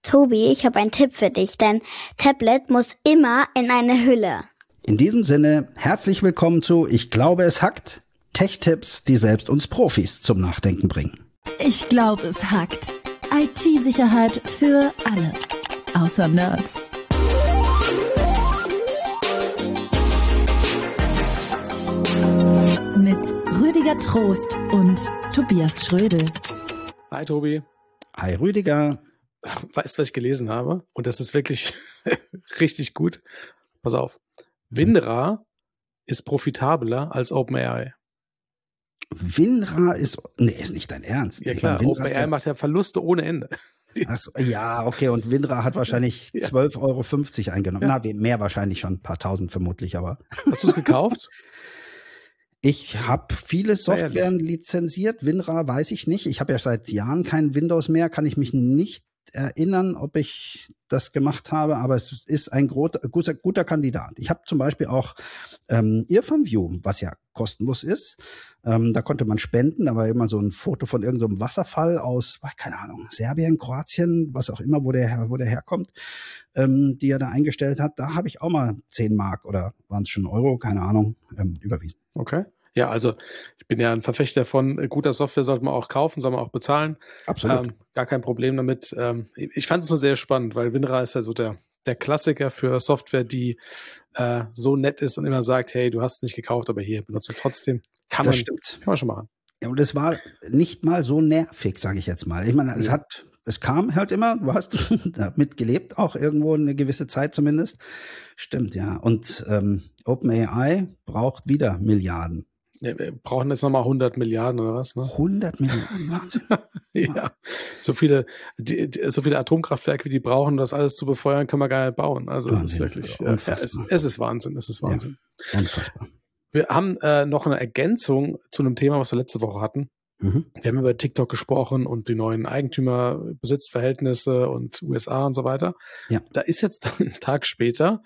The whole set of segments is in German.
Tobi, ich habe einen Tipp für dich, dein Tablet muss immer in eine Hülle. In diesem Sinne, herzlich willkommen zu Ich glaube, es hackt. Tech-Tipps, die selbst uns Profis zum Nachdenken bringen. Ich glaube, es hackt. IT-Sicherheit für alle. Außer Nerds. Mit Rüdiger Trost und Tobias Schrödel. Hi Tobi. Hi Rüdiger. Weißt du, was ich gelesen habe? Und das ist wirklich richtig gut. Pass auf. WinRAR ist profitabler als OpenAI. WinRAR ist nicht dein Ernst. Ja klar, OpenAI macht ja Verluste ohne Ende. Ach so, ja, okay, und WinRAR hat wahrscheinlich 12,50 € eingenommen. Ja. Na, mehr wahrscheinlich schon, ein paar tausend vermutlich, aber. Hast du es gekauft? Ich habe viele Softwaren lizenziert. WinRAR weiß ich nicht. Ich habe ja seit Jahren kein Windows mehr, kann ich mich nicht erinnern, ob ich das gemacht habe, aber es ist ein guter Kandidat. Ich habe zum Beispiel auch Earphone-View, was ja kostenlos ist. Da konnte man spenden, da war immer so ein Foto von irgendeinem so Wasserfall aus, keine Ahnung, Serbien, Kroatien, was auch immer, wo der herkommt, die er da eingestellt hat. Da habe ich auch mal 10 Mark oder waren es schon Euro, keine Ahnung, überwiesen. Okay. Ja, also ich bin ja ein Verfechter von guter Software, sollte man auch kaufen, soll man auch bezahlen. Absolut. Gar kein Problem damit. Ich fand es nur sehr spannend, weil WinRAR ist ja so der Klassiker für Software, die so nett ist und immer sagt, hey, du hast es nicht gekauft, aber hier, benutzt es trotzdem. Kann man schon machen. Ja, und es war nicht mal so nervig, sage ich jetzt mal. Ich meine, es kam halt immer, du hast damit gelebt, auch irgendwo eine gewisse Zeit zumindest. Stimmt, ja. Und OpenAI braucht wieder Milliarden. Ja, wir brauchen jetzt nochmal 100 Milliarden oder was? Ne? 100 Milliarden, Wahnsinn. Ja, so viele Atomkraftwerke, wie die brauchen, um das alles zu befeuern, können wir gar nicht bauen. Also es ist wirklich, es ist Wahnsinn, es ist Wahnsinn. Ja, unfassbar. Wir haben noch eine Ergänzung zu einem Thema, was wir letzte Woche hatten. Wir haben über TikTok gesprochen und die neuen Eigentümer-Besitzverhältnisse und USA und so weiter. Ja. Da ist jetzt einen Tag später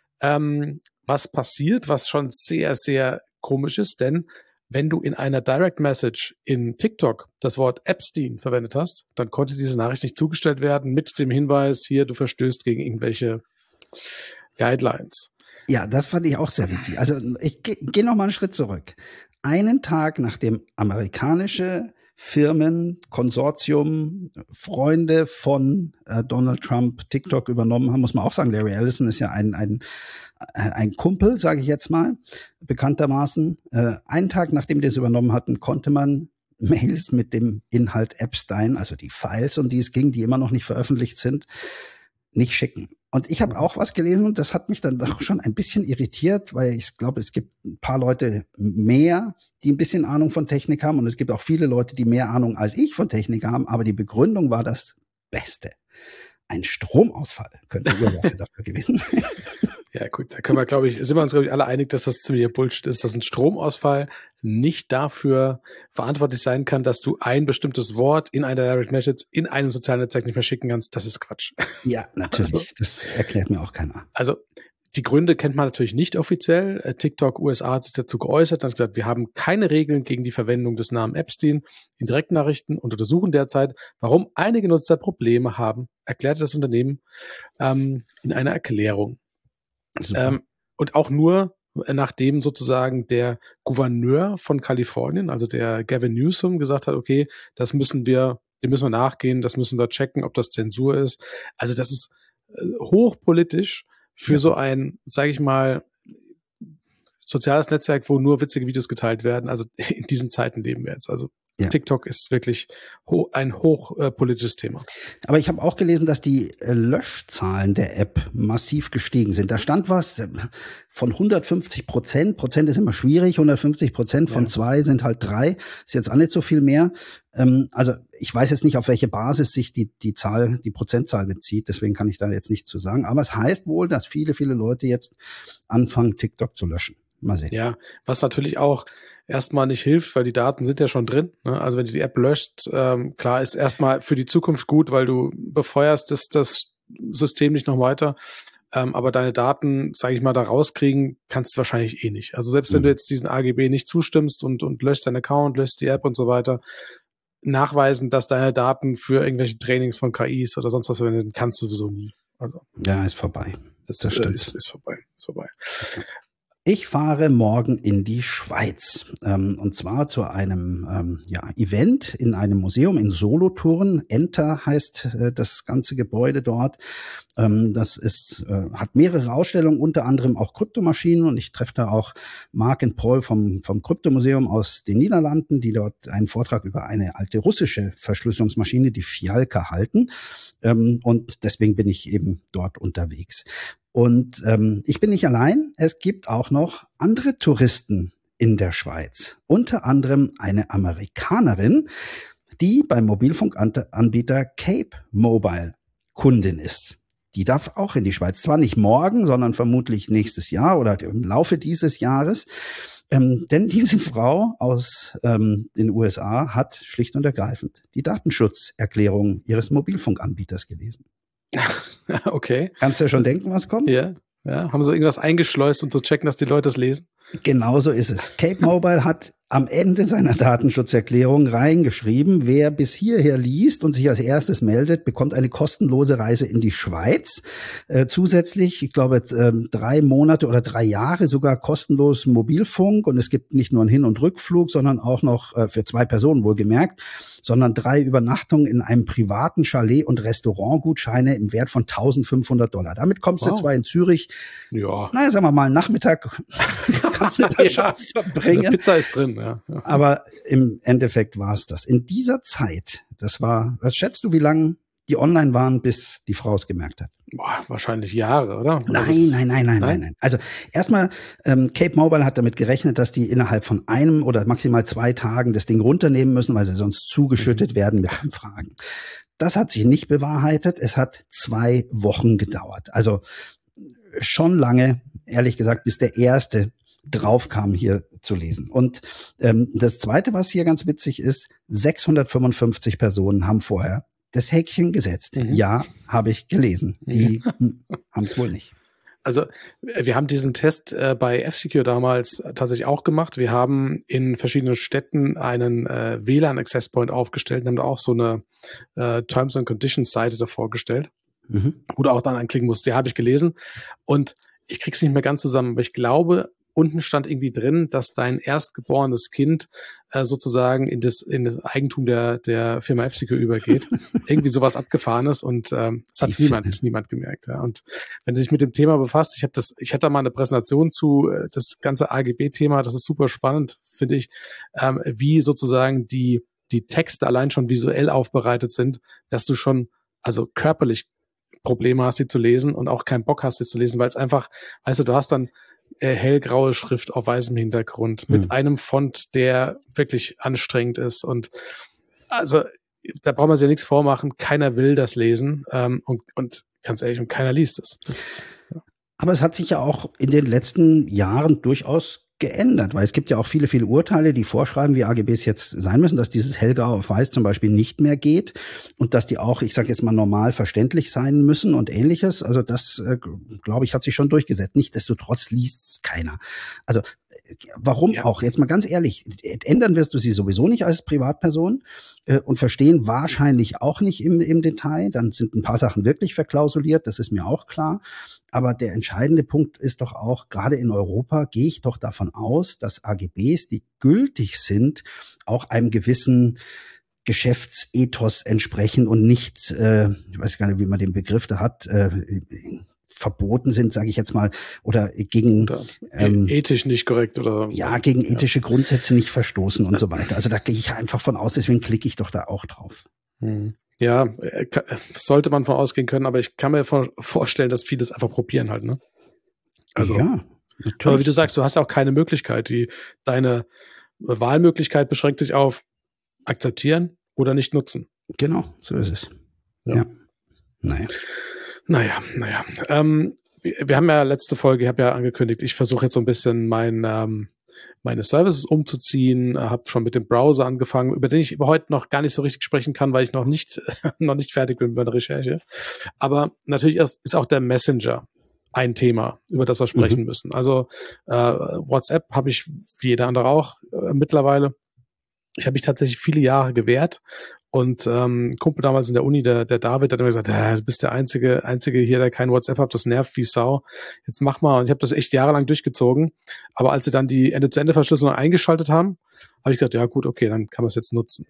was passiert, was schon sehr, sehr komisch ist, denn wenn du in einer Direct Message in TikTok das Wort Epstein verwendet hast, dann konnte diese Nachricht nicht zugestellt werden mit dem Hinweis, hier, du verstößt gegen irgendwelche Guidelines. Ja, das fand ich auch sehr witzig. Also ich gehe noch mal einen Schritt zurück. Einen Tag nachdem amerikanische Firmen, Konsortium, Freunde von Donald Trump TikTok übernommen haben, muss man auch sagen, Larry Ellison ist ja ein Kumpel, sage ich jetzt mal, bekanntermaßen. Einen Tag nachdem die es übernommen hatten, konnte man Mails mit dem Inhalt Epstein, also die Files, um die es ging, die immer noch nicht veröffentlicht sind, nicht schicken. Und ich habe auch was gelesen und das hat mich dann doch schon ein bisschen irritiert, weil ich glaube, es gibt ein paar Leute mehr, die ein bisschen Ahnung von Technik haben und es gibt auch viele Leute, die mehr Ahnung als ich von Technik haben, aber die Begründung war das Beste. Ein Stromausfall könnte Ursache dafür gewesen sein. Ja gut, da sind wir uns, glaube ich, alle einig, dass das ziemlicher Bullshit ist, dass ein Stromausfall nicht dafür verantwortlich sein kann, dass du ein bestimmtes Wort in einer Direct Message in einem sozialen Netzwerk nicht mehr schicken kannst. Das ist Quatsch. Ja, natürlich. Also, das erklärt mir auch keiner. Also die Gründe kennt man natürlich nicht offiziell. TikTok USA hat sich dazu geäußert und hat gesagt, wir haben keine Regeln gegen die Verwendung des Namen Epstein in Direktnachrichten und untersuchen derzeit, warum einige Nutzer Probleme haben, erklärte das Unternehmen in einer Erklärung. Und auch nur, nachdem sozusagen der Gouverneur von Kalifornien, also der Gavin Newsom, gesagt hat, okay, dem müssen wir nachgehen, das müssen wir checken, ob das Zensur ist. Also das ist hochpolitisch für so ein, sage ich mal, soziales Netzwerk, wo nur witzige Videos geteilt werden. Also in diesen Zeiten leben wir jetzt. Also ja. TikTok ist wirklich ein hochpolitisches Thema. Aber ich habe auch gelesen, dass die Löschzahlen der App massiv gestiegen sind. Da stand was von 150%. Prozent ist immer schwierig. 150% von 2 sind halt 3. Ist jetzt auch nicht so viel mehr. Also ich weiß jetzt nicht, auf welche Basis sich die Prozentzahl bezieht. Deswegen kann ich da jetzt nichts zu sagen. Aber es heißt wohl, dass viele, viele Leute jetzt anfangen, TikTok zu löschen. Mal sehen. Ja, was natürlich auch erstmal nicht hilft, weil die Daten sind ja schon drin. Ne? Also wenn du die App löscht, klar, ist erstmal für die Zukunft gut, weil du befeuerst das System nicht noch weiter. Aber deine Daten, sage ich mal, da rauskriegen, kannst du wahrscheinlich eh nicht. Also selbst wenn du jetzt diesen AGB nicht zustimmst und löscht deinen Account, löscht die App und so weiter, nachweisen, dass deine Daten für irgendwelche Trainings von KIs oder sonst was verwendet, kannst du sowieso nie. Also, ja, ist vorbei. Das stimmt. Ist vorbei. Ist vorbei. Ich fahre morgen in die Schweiz, und zwar zu einem Event in einem Museum in Solothurn. Enter heißt das ganze Gebäude dort. Das hat mehrere Ausstellungen, unter anderem auch Kryptomaschinen, und ich treffe da auch Mark und Paul vom Kryptomuseum aus den Niederlanden, die dort einen Vortrag über eine alte russische Verschlüsselungsmaschine, die Fialka, halten. Und deswegen bin ich eben dort unterwegs. Und ich bin nicht allein. Es gibt auch noch andere Touristen in der Schweiz. Unter anderem eine Amerikanerin, die beim Mobilfunkanbieter Cape Mobile Kundin ist. Die darf auch in die Schweiz. Zwar nicht morgen, sondern vermutlich nächstes Jahr oder im Laufe dieses Jahres. Denn diese Frau aus den USA hat schlicht und ergreifend die Datenschutzerklärung ihres Mobilfunkanbieters gelesen. Okay. Kannst du ja schon denken, was kommt? Ja. Haben sie irgendwas eingeschleust, um zu checken, dass die Leute es lesen? Genau so ist es. Cape Mobile hat am Ende seiner Datenschutzerklärung reingeschrieben, wer bis hierher liest und sich als erstes meldet, bekommt eine kostenlose Reise in die Schweiz. Zusätzlich, ich glaube, 3 Monate oder 3 Jahre sogar kostenlos Mobilfunk, und es gibt nicht nur einen Hin- und Rückflug, sondern auch noch für 2 Personen wohlgemerkt, sondern 3 Übernachtungen in einem privaten Chalet und Restaurantgutscheine im Wert von $1.500. Damit kommst du zwar in Zürich, sagen wir mal, Nachmittag kannst du da schon verbringen. Eine Pizza ist drin, ja. Aber im Endeffekt war es das. In dieser Zeit, was schätzt du, wie lange die online waren, bis die Frau es gemerkt hat? Boah, wahrscheinlich Jahre, oder? Nein. Also erstmal, Cape Mobile hat damit gerechnet, dass die innerhalb von 1 oder maximal 2 Tagen das Ding runternehmen müssen, weil sie sonst zugeschüttet werden mit Anfragen. Das hat sich nicht bewahrheitet. Es hat 2 Wochen gedauert. Also schon lange, ehrlich gesagt, bis der erste drauf kam, hier zu lesen. Und das Zweite, was hier ganz witzig ist, 655 Personen haben vorher das Häkchen gesetzt. Ja, habe ich gelesen. Die haben es wohl nicht. Also wir haben diesen Test bei F-Secure damals tatsächlich auch gemacht. Wir haben in verschiedenen Städten einen WLAN-Access Point aufgestellt und haben da auch so eine Terms and Conditions Seite davor gestellt. Wo du auch dann anklicken musst. Die habe ich gelesen und ich krieg's nicht mehr ganz zusammen, aber ich glaube, unten stand irgendwie drin, dass dein erstgeborenes Kind sozusagen in das Eigentum der Firma F-Secure übergeht. Irgendwie sowas Abgefahrenes und das hat niemand gemerkt. Ja. Und wenn du dich mit dem Thema befasst, ich hatte da mal eine Präsentation zu das ganze AGB-Thema, das ist super spannend, finde ich, wie sozusagen die Texte allein schon visuell aufbereitet sind, dass du schon also körperlich Probleme hast, die zu lesen und auch keinen Bock hast, die zu lesen, weil es einfach, weißt du hast dann hellgraue Schrift auf weißem Hintergrund mit einem Font, der wirklich anstrengend ist und also da braucht man sich ja nichts vormachen, keiner will das lesen und ganz ehrlich, und keiner liest es. Aber es hat sich ja auch in den letzten Jahren durchaus geändert, weil es gibt ja auch viele, viele Urteile, die vorschreiben, wie AGBs jetzt sein müssen, dass dieses Hellgrau auf Weiß zum Beispiel nicht mehr geht und dass die auch, ich sage jetzt mal, normal verständlich sein müssen und Ähnliches. Also das, glaube ich, hat sich schon durchgesetzt. Nichtsdestotrotz liest es keiner. Also warum auch? Jetzt mal ganz ehrlich, ändern wirst du sie sowieso nicht als Privatperson und verstehen wahrscheinlich auch nicht im Detail. Dann sind ein paar Sachen wirklich verklausuliert, das ist mir auch klar. Aber der entscheidende Punkt ist doch auch, gerade in Europa gehe ich doch davon aus, dass AGBs, die gültig sind, auch einem gewissen Geschäftsethos entsprechen und nicht, ich weiß gar nicht, wie man den Begriff da hat, verboten sind, sage ich jetzt mal, oder gegen ethisch nicht korrekt oder gegen ethische Grundsätze nicht verstoßen und so weiter. Also da gehe ich einfach von aus, deswegen klicke ich doch da auch drauf. Ja, sollte man von ausgehen können, aber ich kann mir vorstellen, dass viele das einfach probieren halt, ne? Also, ja, natürlich. Aber wie du sagst, du hast ja auch keine Möglichkeit. Deine Wahlmöglichkeit beschränkt sich auf akzeptieren oder nicht nutzen. Genau, so ist es. Ja. Naja. Wir haben ja letzte Folge, ich habe ja angekündigt, ich versuche jetzt so ein bisschen meine Services umzuziehen, habe schon mit dem Browser angefangen, über den ich heute noch gar nicht so richtig sprechen kann, weil ich noch nicht fertig bin mit meiner Recherche. Aber natürlich ist auch der Messenger ein Thema, über das wir sprechen müssen. Also WhatsApp habe ich, wie jeder andere auch, mittlerweile. Ich habe mich tatsächlich viele Jahre gewehrt und ein Kumpel damals in der Uni, der David, hat immer gesagt, du bist der einzige hier, der kein WhatsApp hat, das nervt wie Sau. Jetzt mach mal. Und ich habe das echt jahrelang durchgezogen. Aber als sie dann die Ende-zu-Ende-Verschlüsselung eingeschaltet haben, habe ich gedacht, ja gut, okay, dann kann man es jetzt nutzen.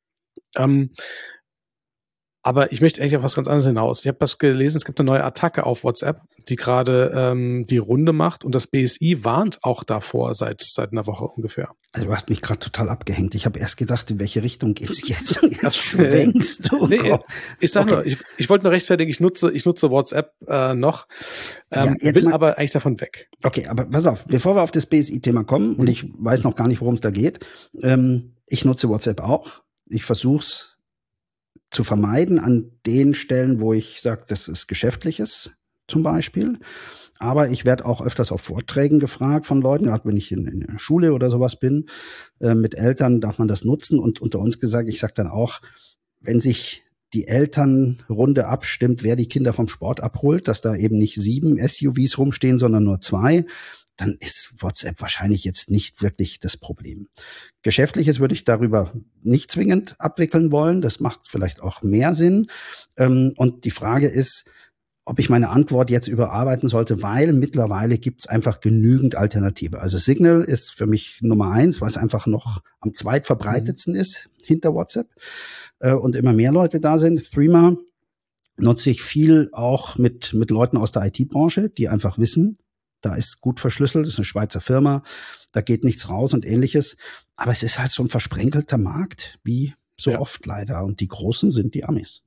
Aber ich möchte eigentlich auf was ganz anderes hinaus. Ich habe was gelesen, es gibt eine neue Attacke auf WhatsApp, die gerade die Runde macht und das BSI warnt auch davor seit einer Woche ungefähr. Also du hast mich gerade total abgehängt. Ich habe erst gedacht, in welche Richtung geht's jetzt? Jetzt schwenkst du. Nee, ich sag nur, ich wollte nur rechtfertigen, ich nutze WhatsApp noch, will aber eigentlich davon weg. Okay, aber pass auf, bevor wir auf das BSI-Thema kommen, und ich weiß noch gar nicht, worum es da geht, ich nutze WhatsApp auch. Ich versuch's zu vermeiden an den Stellen, wo ich sage, das ist Geschäftliches zum Beispiel. Aber ich werde auch öfters auf Vorträgen gefragt von Leuten, gerade wenn ich in der Schule oder sowas bin, mit Eltern darf man das nutzen. Und unter uns gesagt, ich sage dann auch, wenn sich die Elternrunde abstimmt, wer die Kinder vom Sport abholt, dass da eben nicht 7 SUVs rumstehen, sondern nur 2, dann ist WhatsApp wahrscheinlich jetzt nicht wirklich das Problem. Geschäftliches würde ich darüber nicht zwingend abwickeln wollen. Das macht vielleicht auch mehr Sinn. Und die Frage ist, ob ich meine Antwort jetzt überarbeiten sollte, weil mittlerweile gibt es einfach genügend Alternative. Also Signal ist für mich Nummer 1, was einfach noch am zweitverbreitetsten ist hinter WhatsApp und immer mehr Leute da sind. Threema nutze ich viel auch mit Leuten aus der IT-Branche, die einfach wissen, da ist gut verschlüsselt, das ist eine Schweizer Firma, da geht nichts raus und ähnliches. Aber es ist halt so ein versprenkelter Markt, wie so oft leider. Und die Großen sind die Amis.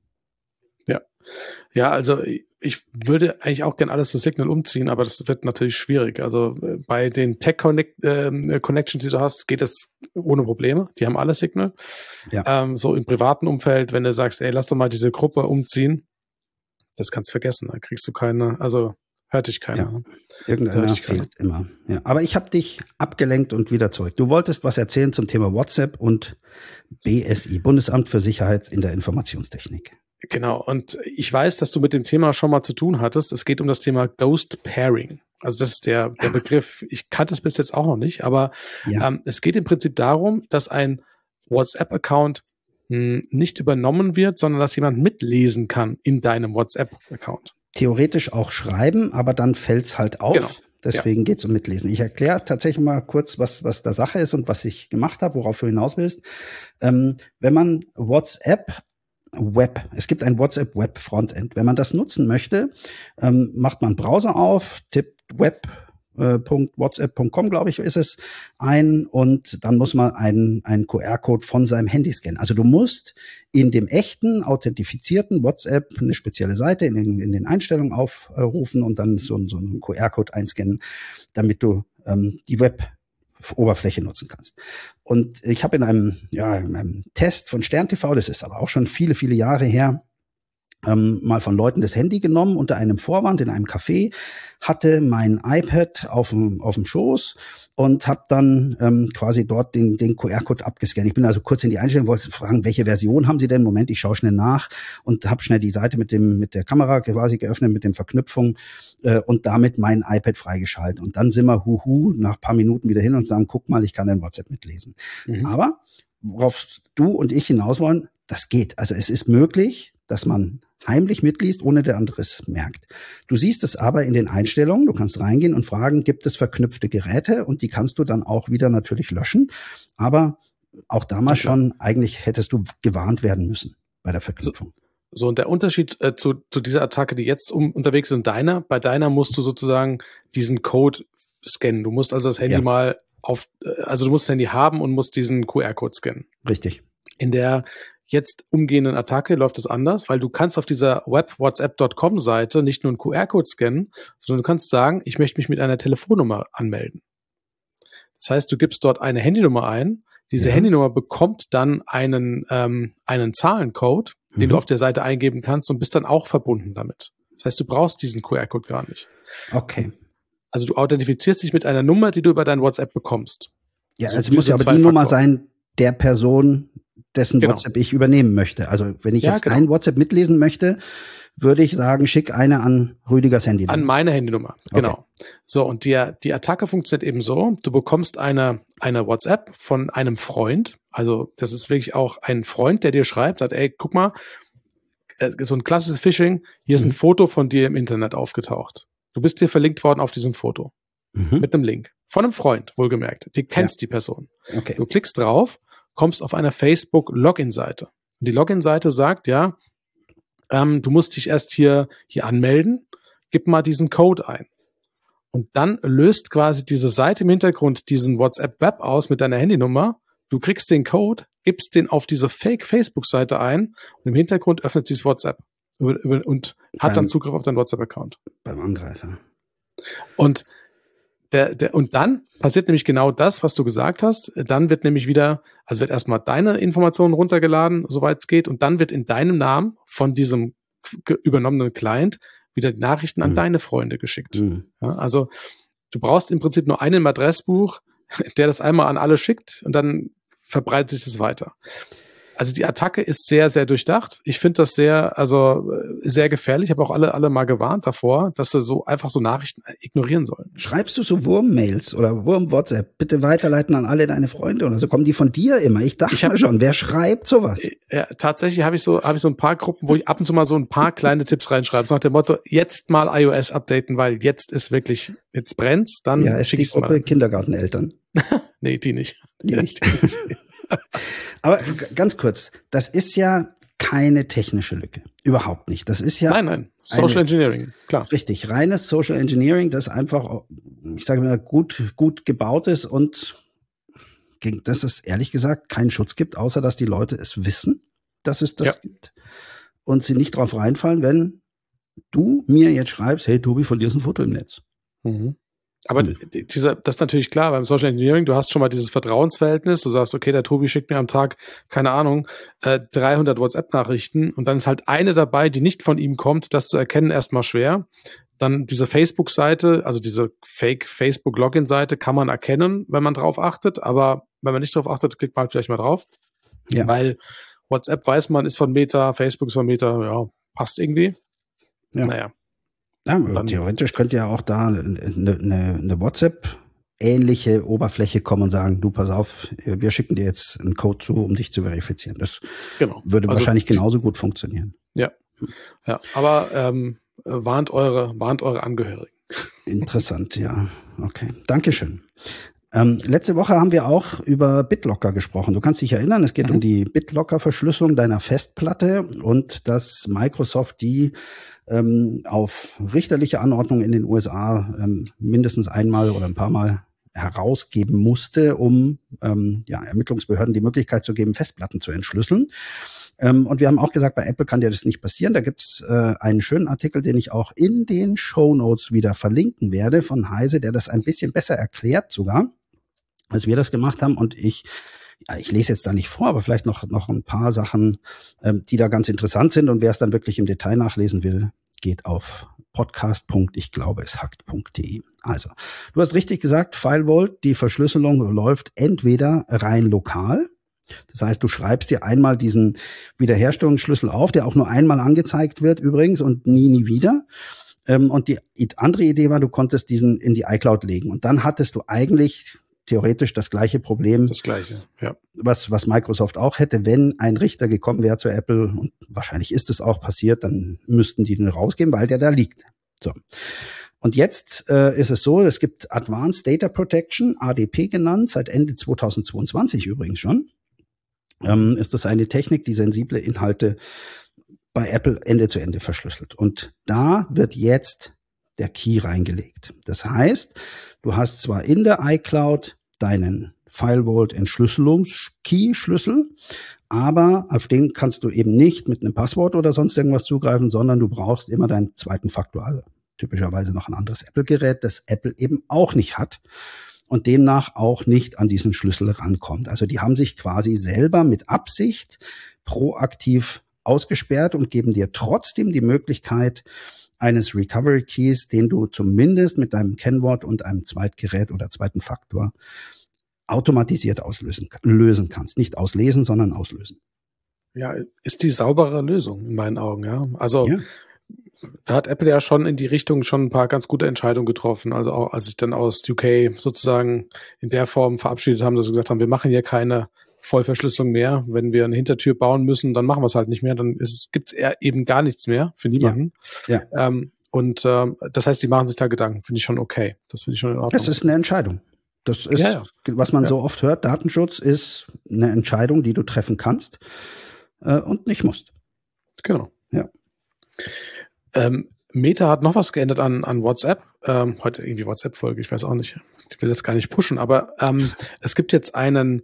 Ja, also ich würde eigentlich auch gern alles zu Signal umziehen, aber das wird natürlich schwierig. Also bei den Tech-Connections, die du hast, geht das ohne Probleme. Die haben alle Signal. Ja. So im privaten Umfeld, wenn du sagst, ey, lass doch mal diese Gruppe umziehen, das kannst du vergessen. Da kriegst du keine, also hört dich keiner. Ja, irgendeiner fehlt immer. Ja, aber ich habe dich abgelenkt und wieder zurück. Du wolltest was erzählen zum Thema WhatsApp und BSI, Bundesamt für Sicherheit in der Informationstechnik. Genau, und ich weiß, dass du mit dem Thema schon mal zu tun hattest. Es geht um das Thema Ghost Pairing. Also das ist der Begriff. Ich kannte es bis jetzt auch noch nicht, aber es geht im Prinzip darum, dass ein WhatsApp-Account nicht übernommen wird, sondern dass jemand mitlesen kann in deinem WhatsApp-Account. Theoretisch auch schreiben, aber dann fällt's halt auf. Genau. Deswegen geht's um Mitlesen. Ich erkläre tatsächlich mal kurz, was da Sache ist und was ich gemacht habe, worauf du hinaus willst. Wenn man es gibt ein WhatsApp-Web-Frontend. Wenn man das nutzen möchte, macht man einen Browser auf, tippt web.whatsapp.com, glaube ich, ist es, ein und dann muss man einen QR-Code von seinem Handy scannen. Also du musst in dem echten, authentifizierten WhatsApp eine spezielle Seite in den Einstellungen aufrufen und dann so einen QR-Code einscannen, damit du die Web-Oberfläche nutzen kannst. Und ich habe in einem Test von Stern TV, das ist aber auch schon viele, viele Jahre her, mal von Leuten das Handy genommen unter einem Vorwand in einem Café, hatte mein iPad auf dem Schoß und habe dann quasi dort den QR-Code abgescannt. Ich bin also kurz in die Einstellung, wollte fragen, welche Version haben Sie denn? Moment, ich schaue schnell nach und habe schnell die Seite mit der Kamera quasi geöffnet, mit dem Verknüpfung und damit mein iPad freigeschaltet. Und dann sind wir nach ein paar Minuten wieder hin und sagen, guck mal, ich kann dein WhatsApp mitlesen. Aber worauf du und ich hinaus wollen, das geht. Also es ist möglich, dass man heimlich mitliest, ohne der andere es merkt. Du siehst es aber in den Einstellungen, du kannst reingehen und fragen, gibt es verknüpfte Geräte? Und die kannst du dann auch wieder natürlich löschen. Aber auch damals schon, eigentlich hättest du gewarnt werden müssen bei der Verknüpfung. So, und der Unterschied zu dieser Attacke, die jetzt unterwegs ist, bei deiner musst du sozusagen diesen Code scannen. Du musst also das Handy mal du musst das Handy haben und musst diesen QR-Code scannen. Richtig. In der jetzt umgehenden Attacke läuft es anders, weil du kannst auf dieser web.whatsapp.com-Seite nicht nur einen QR-Code scannen, sondern du kannst sagen, ich möchte mich mit einer Telefonnummer anmelden. Das heißt, du gibst dort eine Handynummer ein, diese Handynummer bekommt dann einen Zahlencode, den du auf der Seite eingeben kannst und bist dann auch verbunden damit. Das heißt, du brauchst diesen QR-Code gar nicht. Okay. Also du authentifizierst dich mit einer Nummer, die du über dein WhatsApp bekommst. Ja, also muss ja aber die Nummer sein der Person, dessen WhatsApp ich übernehmen möchte. Also wenn ich jetzt ein WhatsApp mitlesen möchte, würde ich sagen, schick eine an Rüdigers Handynummer. An meine Handynummer, genau. Okay. So, und die Attacke funktioniert eben so, du bekommst eine WhatsApp von einem Freund, also das ist wirklich auch ein Freund, der dir schreibt, sagt, ey, guck mal, so ein klassisches Phishing, hier ist ein Foto von dir im Internet aufgetaucht. Du bist dir verlinkt worden auf diesem Foto. Mit einem Link. Von einem Freund, wohlgemerkt. Du kennst die Person. Okay. Du klickst drauf, kommst auf eine Facebook-Login-Seite. Die Login-Seite sagt, ja, du musst dich erst hier anmelden, gib mal diesen Code ein. Und dann löst quasi diese Seite im Hintergrund diesen WhatsApp-Web aus mit deiner Handynummer. Du kriegst den Code, gibst den auf diese Fake-Facebook-Seite ein und im Hintergrund öffnet sich das WhatsApp und hat dann Zugriff auf deinen WhatsApp-Account. Beim Angreifer. Und und dann passiert nämlich genau das, was du gesagt hast. Dann wird nämlich wird erstmal deine Informationen runtergeladen, soweit es geht, und dann wird in deinem Namen von diesem übernommenen Client wieder die Nachrichten an deine Freunde geschickt. Ja, also du brauchst im Prinzip nur einen im Adressbuch, der das einmal an alle schickt und dann verbreitet sich das weiter. Also die Attacke ist sehr, sehr durchdacht. Ich finde das sehr gefährlich. Ich habe auch alle mal gewarnt davor, dass sie so einfach so Nachrichten ignorieren sollen. Schreibst du so Wurm-Mails oder Wurm-WhatsApp? Bitte weiterleiten an alle deine Freunde oder so. Kommen die von dir immer? Ich dachte mir schon, wer schreibt sowas? Ja, tatsächlich habe ich so ein paar Gruppen, wo ich ab und zu mal so ein paar kleine Tipps reinschreibe. So nach dem Motto, jetzt mal iOS updaten, weil jetzt brennt's, dann schicke ich es mal. Kindergarteneltern. Nee, die nicht. Die nicht. Aber ganz kurz, das ist ja keine technische Lücke. Überhaupt nicht. Das ist ja. Nein. Social Engineering, klar. Richtig. Reines Social Engineering, das einfach, ich sage mal, gut gebaut ist und gegen das es ehrlich gesagt keinen Schutz gibt, außer dass die Leute es wissen, dass es das gibt. Und sie nicht drauf reinfallen, wenn du mir jetzt schreibst, hey Tobi, von dir ist ein Foto im Netz. Aber das ist natürlich klar, beim Social Engineering, du hast schon mal dieses Vertrauensverhältnis, du sagst, okay, der Tobi schickt mir am Tag, keine Ahnung, 300 WhatsApp-Nachrichten und dann ist halt eine dabei, die nicht von ihm kommt, das zu erkennen erstmal schwer. Dann diese Facebook-Seite, also diese Fake-Facebook-Login-Seite kann man erkennen, wenn man drauf achtet, aber wenn man nicht drauf achtet, klickt man halt vielleicht mal drauf. Ja. Weil WhatsApp weiß man, ist von Meta, Facebook ist von Meta, ja, passt irgendwie. Ja. Naja. Ja, theoretisch könnte ja auch da eine WhatsApp-ähnliche Oberfläche kommen und sagen, du, pass auf, wir schicken dir jetzt einen Code zu, um dich zu verifizieren. Das würde wahrscheinlich genauso gut funktionieren. Ja, aber warnt eure Angehörigen. Interessant, ja. Okay, Dankeschön. Letzte Woche haben wir auch über BitLocker gesprochen. Du kannst dich erinnern, es geht um die BitLocker-Verschlüsselung deiner Festplatte und dass Microsoft die auf richterliche Anordnung in den USA mindestens einmal oder ein paar Mal herausgeben musste, um Ermittlungsbehörden die Möglichkeit zu geben, Festplatten zu entschlüsseln. Und wir haben auch gesagt, bei Apple kann dir das nicht passieren. Da gibt's einen schönen Artikel, den ich auch in den Shownotes wieder verlinken werde von Heise, der das ein bisschen besser erklärt sogar, als wir das gemacht haben. Und ich lese jetzt da nicht vor, aber vielleicht noch ein paar Sachen, die da ganz interessant sind. Und wer es dann wirklich im Detail nachlesen will, geht auf podcast.ichglaubeeshackt.de. Also, du hast richtig gesagt, FileVault, die Verschlüsselung läuft entweder rein lokal. Das heißt, du schreibst dir einmal diesen Wiederherstellungsschlüssel auf, der auch nur einmal angezeigt wird übrigens und nie wieder. Und die andere Idee war, du konntest diesen in die iCloud legen. Und dann hattest du eigentlich theoretisch das gleiche Problem. Das gleiche, ja. Was Microsoft auch hätte, wenn ein Richter gekommen wäre zu Apple, und wahrscheinlich ist es auch passiert, dann müssten die den rausgeben, weil der da liegt. So. Und jetzt ist es so, es gibt Advanced Data Protection, ADP genannt, seit Ende 2022 übrigens schon. Ist das eine Technik, die sensible Inhalte bei Apple Ende zu Ende verschlüsselt. Und da wird jetzt der Key reingelegt. Das heißt, du hast zwar in der iCloud deinen FileVault-Entschlüsselungs-Key-Schlüssel, aber auf den kannst du eben nicht mit einem Passwort oder sonst irgendwas zugreifen, sondern du brauchst immer deinen zweiten Faktor, also typischerweise noch ein anderes Apple-Gerät, das Apple eben auch nicht hat und demnach auch nicht an diesen Schlüssel rankommt. Also die haben sich quasi selber mit Absicht proaktiv ausgesperrt und geben dir trotzdem die Möglichkeit eines Recovery Keys, den du zumindest mit deinem Kennwort und einem Zweitgerät oder zweiten Faktor automatisiert lösen kannst. Nicht auslesen, sondern auslösen. Ja, ist die saubere Lösung in meinen Augen, ja. Also Ja. da hat Apple ja schon in die Richtung schon ein paar ganz gute Entscheidungen getroffen. Also auch als sich dann aus UK sozusagen in der Form verabschiedet haben, dass sie gesagt haben, wir machen hier keine Vollverschlüsselung mehr. Wenn wir eine Hintertür bauen müssen, dann machen wir es halt nicht mehr. Dann gibt es eben gar nichts mehr für niemanden. Ja. Das heißt, die machen sich da Gedanken. Finde ich schon okay. Das finde ich schon in Ordnung. Das ist eine Entscheidung. Das ist, was man so oft hört, Datenschutz ist eine Entscheidung, die du treffen kannst und nicht musst. Genau. Ja. Meta hat noch was geändert an WhatsApp. Heute irgendwie WhatsApp-Folge, ich weiß auch nicht. Ich will das gar nicht pushen, aber es gibt jetzt einen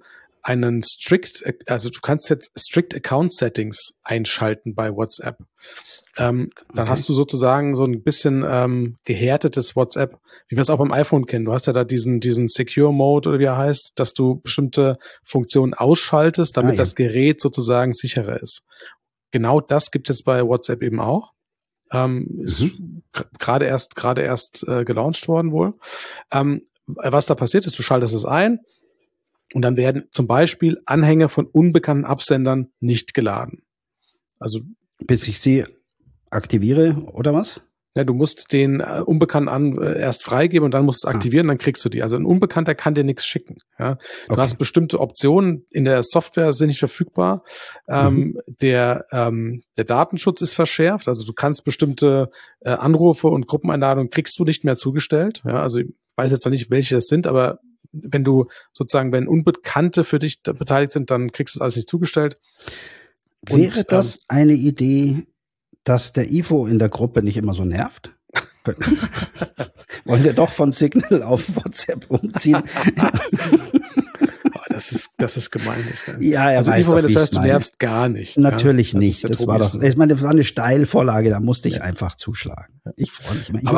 du kannst jetzt Strict Account Settings einschalten bei WhatsApp. Dann hast du sozusagen so ein bisschen gehärtetes WhatsApp, wie wir es auch beim iPhone kennen. Du hast ja da diesen Secure Mode oder wie er heißt, dass du bestimmte Funktionen ausschaltest, damit das Gerät sozusagen sicherer ist. Genau das gibt es jetzt bei WhatsApp eben auch. Ist gerade erst gelauncht worden wohl. Was da passiert ist, du schaltest es ein und dann werden zum Beispiel Anhänge von unbekannten Absendern nicht geladen. Also bis ich sie aktiviere oder was? Ja, du musst den Unbekannten erst freigeben und dann musst du es aktivieren, dann kriegst du die. Also ein Unbekannter kann dir nichts schicken. Ja? Du hast bestimmte Optionen in der Software, sind nicht verfügbar. Der Datenschutz ist verschärft. Also du kannst bestimmte Anrufe und Gruppeneinladungen kriegst du nicht mehr zugestellt. Ja? Also ich weiß jetzt noch nicht, welche das sind, aber wenn Unbekannte für dich beteiligt sind, dann kriegst du es alles nicht zugestellt. Wäre das eine Idee, dass der Ivo in der Gruppe nicht immer so nervt? Wollen wir doch von Signal auf WhatsApp umziehen? Das ist gemein. Ja, also Ivo, wenn das heißt, du nervst gar nicht. Natürlich nicht. Das war doch, ich meine, das war eine Steilvorlage, da musste ich einfach zuschlagen. Ich freue mich immer. Ich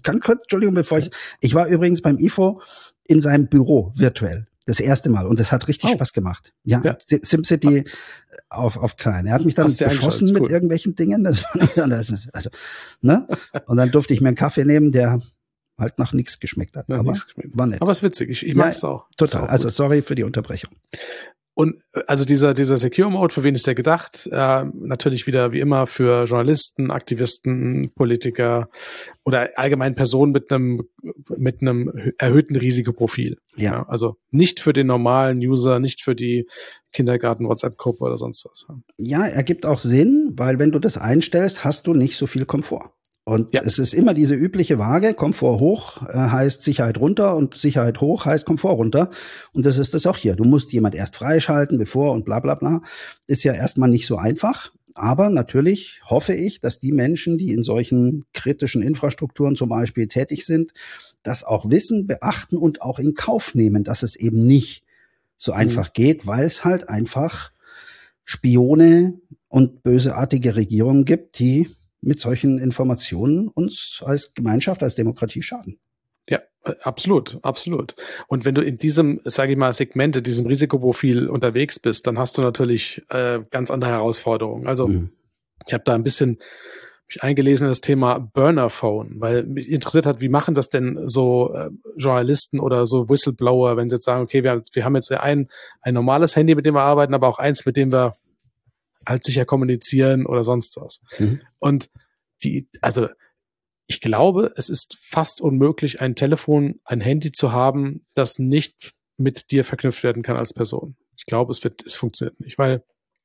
war übrigens beim Ivo in seinem Büro virtuell. Das erste Mal. Und das hat richtig Spaß gemacht. Ja. SimCity auf klein. Er hat mich dann beschossen mit irgendwelchen Dingen. Das fand ich dann, Und dann durfte ich mir einen Kaffee nehmen, der halt nach nichts geschmeckt hat. Aber war nett. Aber es ist witzig. Ich mag es auch. Total. Also sorry für die Unterbrechung. Und also dieser Secure Mode, für wen ist der gedacht? Natürlich wieder wie immer für Journalisten, Aktivisten, Politiker oder allgemein Personen mit einem erhöhten Risikoprofil. Ja. Also nicht für den normalen User, nicht für die Kindergarten-WhatsApp-Gruppe oder sonst was. Ja, ergibt auch Sinn, weil wenn du das einstellst, hast du nicht so viel Komfort. Und es ist immer diese übliche Waage, Komfort hoch heißt Sicherheit runter und Sicherheit hoch heißt Komfort runter. Und das ist das auch hier. Du musst jemand erst freischalten, bevor und bla bla bla. Ist ja erstmal nicht so einfach. Aber natürlich hoffe ich, dass die Menschen, die in solchen kritischen Infrastrukturen zum Beispiel tätig sind, das auch wissen, beachten und auch in Kauf nehmen, dass es eben nicht so einfach geht, weil es halt einfach Spione und bösartige Regierungen gibt, die mit solchen Informationen uns als Gemeinschaft, als Demokratie schaden. Ja, absolut, absolut. Und wenn du in diesem, sage ich mal, Segment, in diesem Risikoprofil unterwegs bist, dann hast du natürlich ganz andere Herausforderungen. Also ich habe da ein bisschen mich eingelesen in das Thema Burner-Phone, weil mich interessiert hat, wie machen das denn so Journalisten oder so Whistleblower, wenn sie jetzt sagen, okay, wir haben jetzt ein normales Handy, mit dem wir arbeiten, aber auch eins, mit dem wir halt sicher kommunizieren oder sonst was. Und ich glaube, es ist fast unmöglich, ein Handy zu haben, das nicht mit dir verknüpft werden kann als Person. Ich glaube, es funktioniert nicht, weil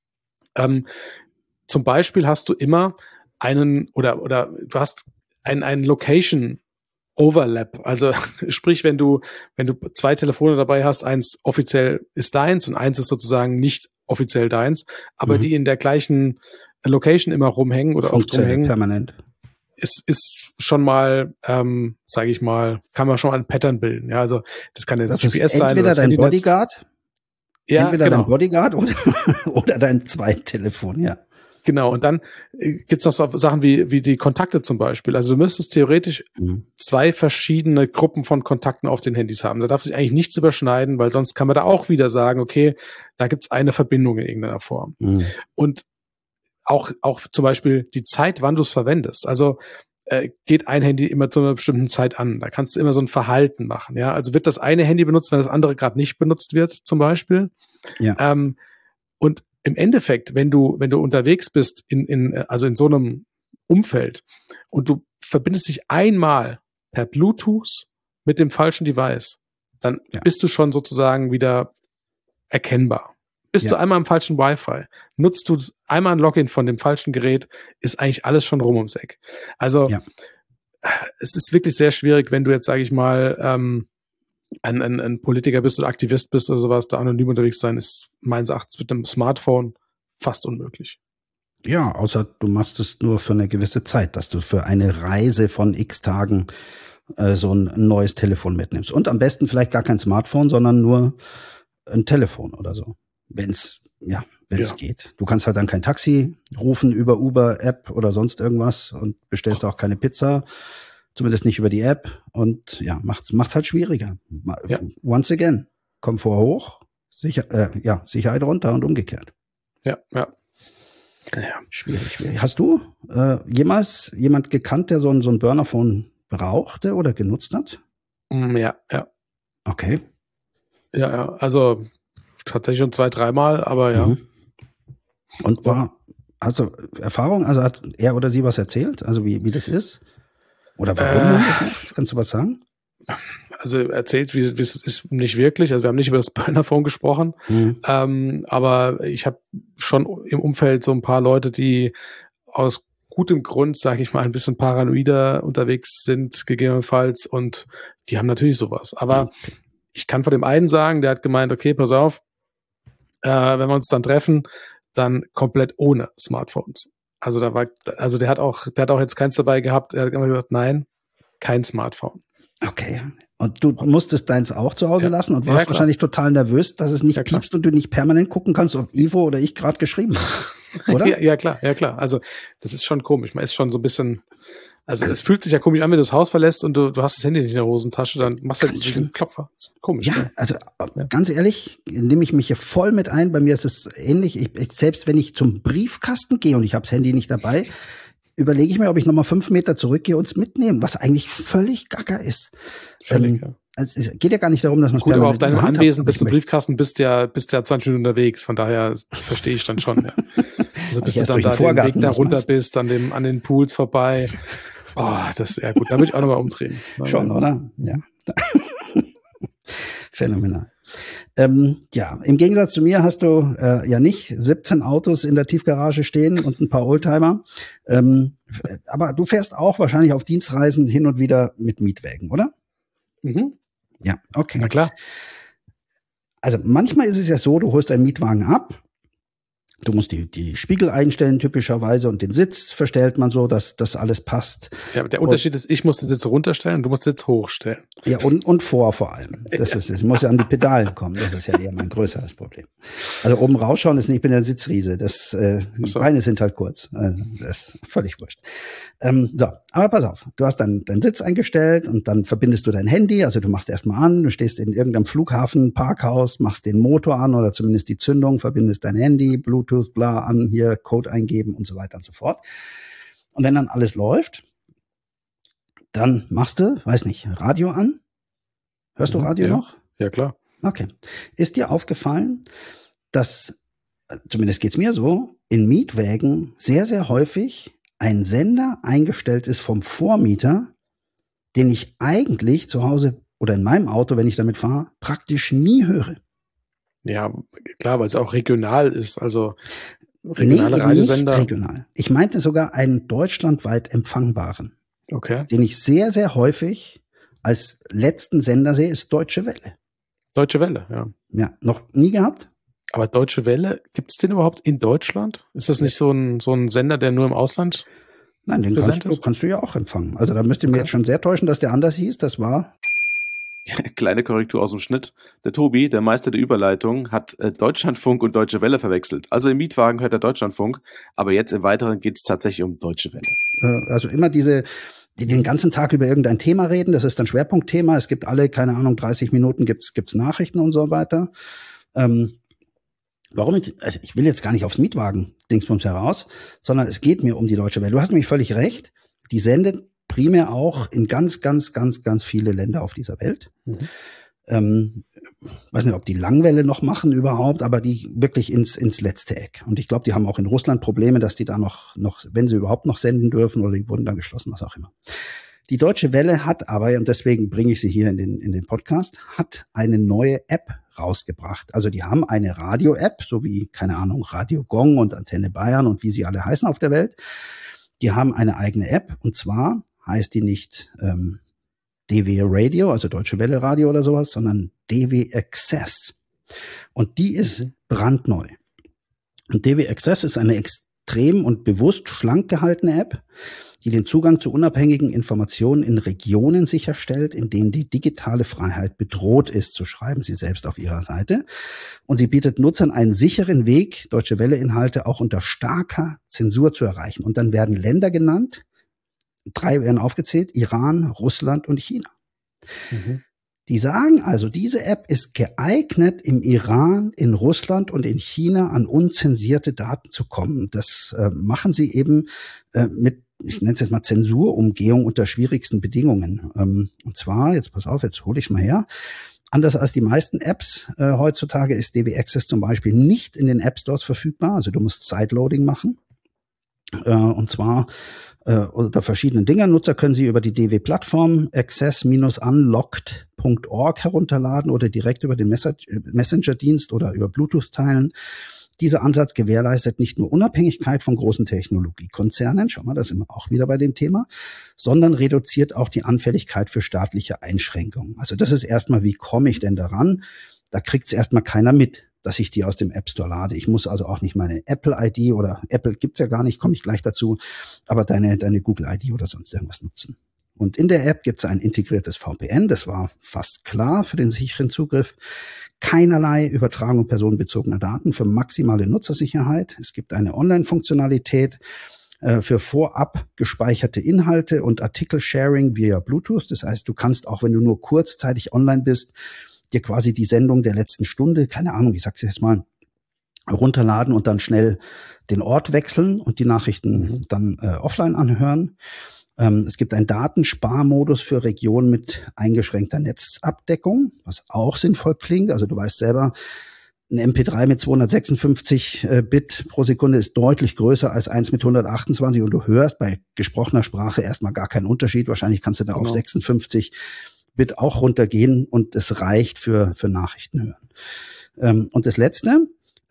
zum Beispiel hast du immer einen oder du hast einen Location Overlap. Also sprich, wenn du zwei Telefone dabei hast, eins offiziell ist deins und eins ist sozusagen nicht offiziell deins, aber die in der gleichen Location immer rumhängen oder oft rumhängen. Permanent. Ist schon mal, sage ich mal, kann man schon mal ein Pattern bilden. Ja, also das kann jetzt GPS sein. Entweder dein Bodyguard, dein Bodyguard oder dein Zweittelefon, ja. Genau, und dann gibt's noch so Sachen wie die Kontakte zum Beispiel. Also du müsstest theoretisch zwei verschiedene Gruppen von Kontakten auf den Handys haben. Da darf sich eigentlich nichts überschneiden, weil sonst kann man da auch wieder sagen, okay, da gibt's eine Verbindung in irgendeiner Form. Und auch zum Beispiel die Zeit, wann du es verwendest. Also geht ein Handy immer zu einer bestimmten Zeit an. Da kannst du immer so ein Verhalten machen. Ja, also wird das eine Handy benutzt, wenn das andere gerade nicht benutzt wird, zum Beispiel. Ja. Und im Endeffekt, wenn du unterwegs bist also in so einem Umfeld und du verbindest dich einmal per Bluetooth mit dem falschen Device, dann bist du schon sozusagen wieder erkennbar. Bist du einmal im falschen Wi-Fi, nutzt du einmal ein Login von dem falschen Gerät, ist eigentlich alles schon rum ums Eck. Also es ist wirklich sehr schwierig, wenn du jetzt, sage ich mal, ein Politiker bist oder Aktivist bist oder sowas, da anonym unterwegs sein, ist meines Erachtens mit dem Smartphone fast unmöglich. Ja, außer du machst es nur für eine gewisse Zeit, dass du für eine Reise von x Tagen so ein neues Telefon mitnimmst. Und am besten vielleicht gar kein Smartphone, sondern nur ein Telefon oder so. Wenn es geht. Du kannst halt dann kein Taxi rufen über Uber-App oder sonst irgendwas und bestellst auch keine Pizza, zumindest nicht über die App und macht's halt schwieriger. Once again, Komfort hoch, Sicherheit runter und umgekehrt. Ja. Schwierig. Hast du jemals jemand gekannt, der so ein Burner-Phone brauchte oder genutzt hat? Ja. Okay. Ja, also tatsächlich schon 2-3 Mal, aber ja. Und Erfahrung, also hat er oder sie was erzählt, also wie das ist? Oder warum man das macht? Kannst du was sagen? Also erzählt, wie es ist, nicht wirklich. Also wir haben nicht über das Burner-Phone gesprochen, aber ich habe schon im Umfeld so ein paar Leute, die aus gutem Grund, sage ich mal, ein bisschen paranoider unterwegs sind, gegebenenfalls, und die haben natürlich sowas. Aber ich kann von dem einen sagen, der hat gemeint, okay, pass auf, wenn wir uns dann treffen, dann komplett ohne Smartphones. Also der hat auch jetzt keins dabei gehabt. Er hat immer gesagt, nein, kein Smartphone. Okay. Und du musstest deins auch zu Hause lassen und warst wahrscheinlich total nervös, dass es nicht piepst und du nicht permanent gucken kannst, ob Ivo oder ich gerade geschrieben haben. Oder? Ja, klar. Also das ist schon komisch. Man ist schon so ein bisschen, also es fühlt sich ja komisch an, wenn du das Haus verlässt und du hast das Handy nicht in der Hosentasche, dann machst du jetzt diesen Klopfer. Das ist komisch. Ja, also ganz ehrlich, nehme ich mich hier voll mit ein. Bei mir ist es ähnlich. Ich selbst wenn ich zum Briefkasten gehe und ich habe das Handy nicht dabei, überlege ich mir, ob ich nochmal 5 Meter zurückgehe und es mitnehme, was eigentlich völlig gaga ist. Also es geht ja gar nicht darum, dass man es gut, aber auf deinem Anwesen bis zum Briefkasten bist ja 20 Minuten unterwegs. Von daher, das verstehe ich dann schon. Ja. Also bis du dann da den Weg da runter bist, an den Pools vorbei. Oh, das ist ja gut. Da würde ich auch nochmal umdrehen. Schon, oder? Ja. Phänomenal. Im Gegensatz zu mir hast du nicht 17 Autos in der Tiefgarage stehen und ein paar Oldtimer. Aber du fährst auch wahrscheinlich auf Dienstreisen hin und wieder mit Mietwägen, oder? Mhm. Ja, okay. Na klar. Also manchmal ist es ja so, du holst einen Mietwagen ab. Du musst die Spiegel einstellen typischerweise und den Sitz verstellt man so, dass das alles passt. Ja, aber der Unterschied ist, ich muss den Sitz runterstellen und du musst den Sitz hochstellen. Ja, und vor allem. Es muss ja an die Pedalen kommen. Das ist ja eher mein größeres Problem. Also oben rausschauen ist nicht, ich bin der Sitzriese. Die Beine sind halt kurz. Also, das ist völlig wurscht. Aber pass auf. Du hast dann deinen Sitz eingestellt und dann verbindest du dein Handy. Also du machst erstmal an, du stehst in irgendeinem Flughafen, Parkhaus, machst den Motor an oder zumindest die Zündung, verbindest dein Handy, Bluetooth, bla an, hier Code eingeben und so weiter und so fort. Und wenn dann alles läuft, dann machst du, weiß nicht, Radio an. Hörst du Radio noch? Ja, klar. Okay. Ist dir aufgefallen, dass, zumindest geht's mir so, in Mietwägen sehr, sehr häufig ein Sender eingestellt ist vom Vormieter, den ich eigentlich zu Hause oder in meinem Auto, wenn ich damit fahre, praktisch nie höre? Ja, klar, weil es auch regional ist, also regionale Radiosender. Nicht regional. Ich meinte sogar einen deutschlandweit empfangbaren. Okay. Den ich sehr, sehr häufig als letzten Sender sehe, ist Deutsche Welle. Deutsche Welle, ja. Ja, noch nie gehabt? Aber Deutsche Welle, gibt es den überhaupt in Deutschland? Ist das nicht so ein Sender, der nur im Ausland? Nein, den kannst du ja auch empfangen. Also da müsste mir jetzt schon sehr täuschen, dass der anders hieß. Das war... Kleine Korrektur aus dem Schnitt. Der Tobi, der Meister der Überleitung, hat Deutschlandfunk und Deutsche Welle verwechselt. Also im Mietwagen hört er Deutschlandfunk, aber jetzt im Weiteren geht es tatsächlich um Deutsche Welle. Also immer die den ganzen Tag über irgendein Thema reden, das ist dann Schwerpunktthema. Es gibt alle, keine Ahnung, 30 Minuten gibt's Nachrichten und so weiter. Warum jetzt? Also ich will jetzt gar nicht aufs Mietwagen-Dingsbums heraus, sondern es geht mir um die Deutsche Welle. Du hast nämlich völlig recht. Die sendet primär auch in ganz viele Länder auf dieser Welt. Weiß nicht, ob die Langwelle noch machen überhaupt, aber die wirklich ins letzte Eck. Und ich glaube, die haben auch in Russland Probleme, dass die da noch, wenn sie überhaupt noch senden dürfen, oder die wurden dann geschlossen, was auch immer. Die Deutsche Welle hat aber, und deswegen bringe ich sie hier in den Podcast, hat eine neue App rausgebracht. Also die haben eine Radio-App, so wie, keine Ahnung, Radio Gong und Antenne Bayern und wie sie alle heißen auf der Welt. Die haben eine eigene App, und zwar heißt die nicht DW Radio, also Deutsche Welle Radio oder sowas, sondern DW Access. Und die ist brandneu. Und DW Access ist eine extrem und bewusst schlank gehaltene App, die den Zugang zu unabhängigen Informationen in Regionen sicherstellt, in denen die digitale Freiheit bedroht ist, so schreiben sie selbst auf ihrer Seite. Und sie bietet Nutzern einen sicheren Weg, Deutsche Welle-Inhalte auch unter starker Zensur zu erreichen. Und dann werden Länder genannt, 3 werden aufgezählt: Iran, Russland und China. Die sagen also, diese App ist geeignet, im Iran, in Russland und in China an unzensierte Daten zu kommen. Das machen sie eben mit, ich nenne es jetzt mal Zensurumgehung unter schwierigsten Bedingungen. Und zwar, jetzt pass auf, jetzt hole ich es mal her. Anders als die meisten Apps heutzutage ist DW Access zum Beispiel nicht in den App Stores verfügbar. Also du musst Sideloading machen. Und zwar unter verschiedenen Dingen. Nutzer können sie über die DW-Plattform access-unlocked.org herunterladen oder direkt über den Messenger-Dienst oder über Bluetooth teilen. Dieser Ansatz gewährleistet nicht nur Unabhängigkeit von großen Technologiekonzernen, schau mal, da sind wir auch wieder bei dem Thema, sondern reduziert auch die Anfälligkeit für staatliche Einschränkungen. Also das ist erstmal, wie komme ich denn daran? Da kriegt es erstmal keiner mit, dass ich die aus dem App Store lade. Ich muss also auch nicht meine Apple-ID, oder Apple gibt's ja gar nicht, komme ich gleich dazu, aber deine Google-ID oder sonst irgendwas nutzen. Und in der App gibt's ein integriertes VPN, das war fast klar für den sicheren Zugriff. Keinerlei Übertragung personenbezogener Daten für maximale Nutzersicherheit. Es gibt eine Online-Funktionalität für vorab gespeicherte Inhalte und Artikel-Sharing via Bluetooth. Das heißt, du kannst auch, wenn du nur kurzzeitig online bist, dir quasi die Sendung der letzten Stunde, keine Ahnung, ich sag's jetzt mal, runterladen und dann schnell den Ort wechseln und die Nachrichten dann offline anhören. Es gibt einen Datensparmodus für Regionen mit eingeschränkter Netzabdeckung, was auch sinnvoll klingt. Also du weißt selber, ein MP3 mit 256 Bit pro Sekunde ist deutlich größer als eins mit 128 und du hörst bei gesprochener Sprache erstmal gar keinen Unterschied. Wahrscheinlich kannst du da auf 56 Bit auch runtergehen und es reicht für Nachrichten hören. Und das Letzte,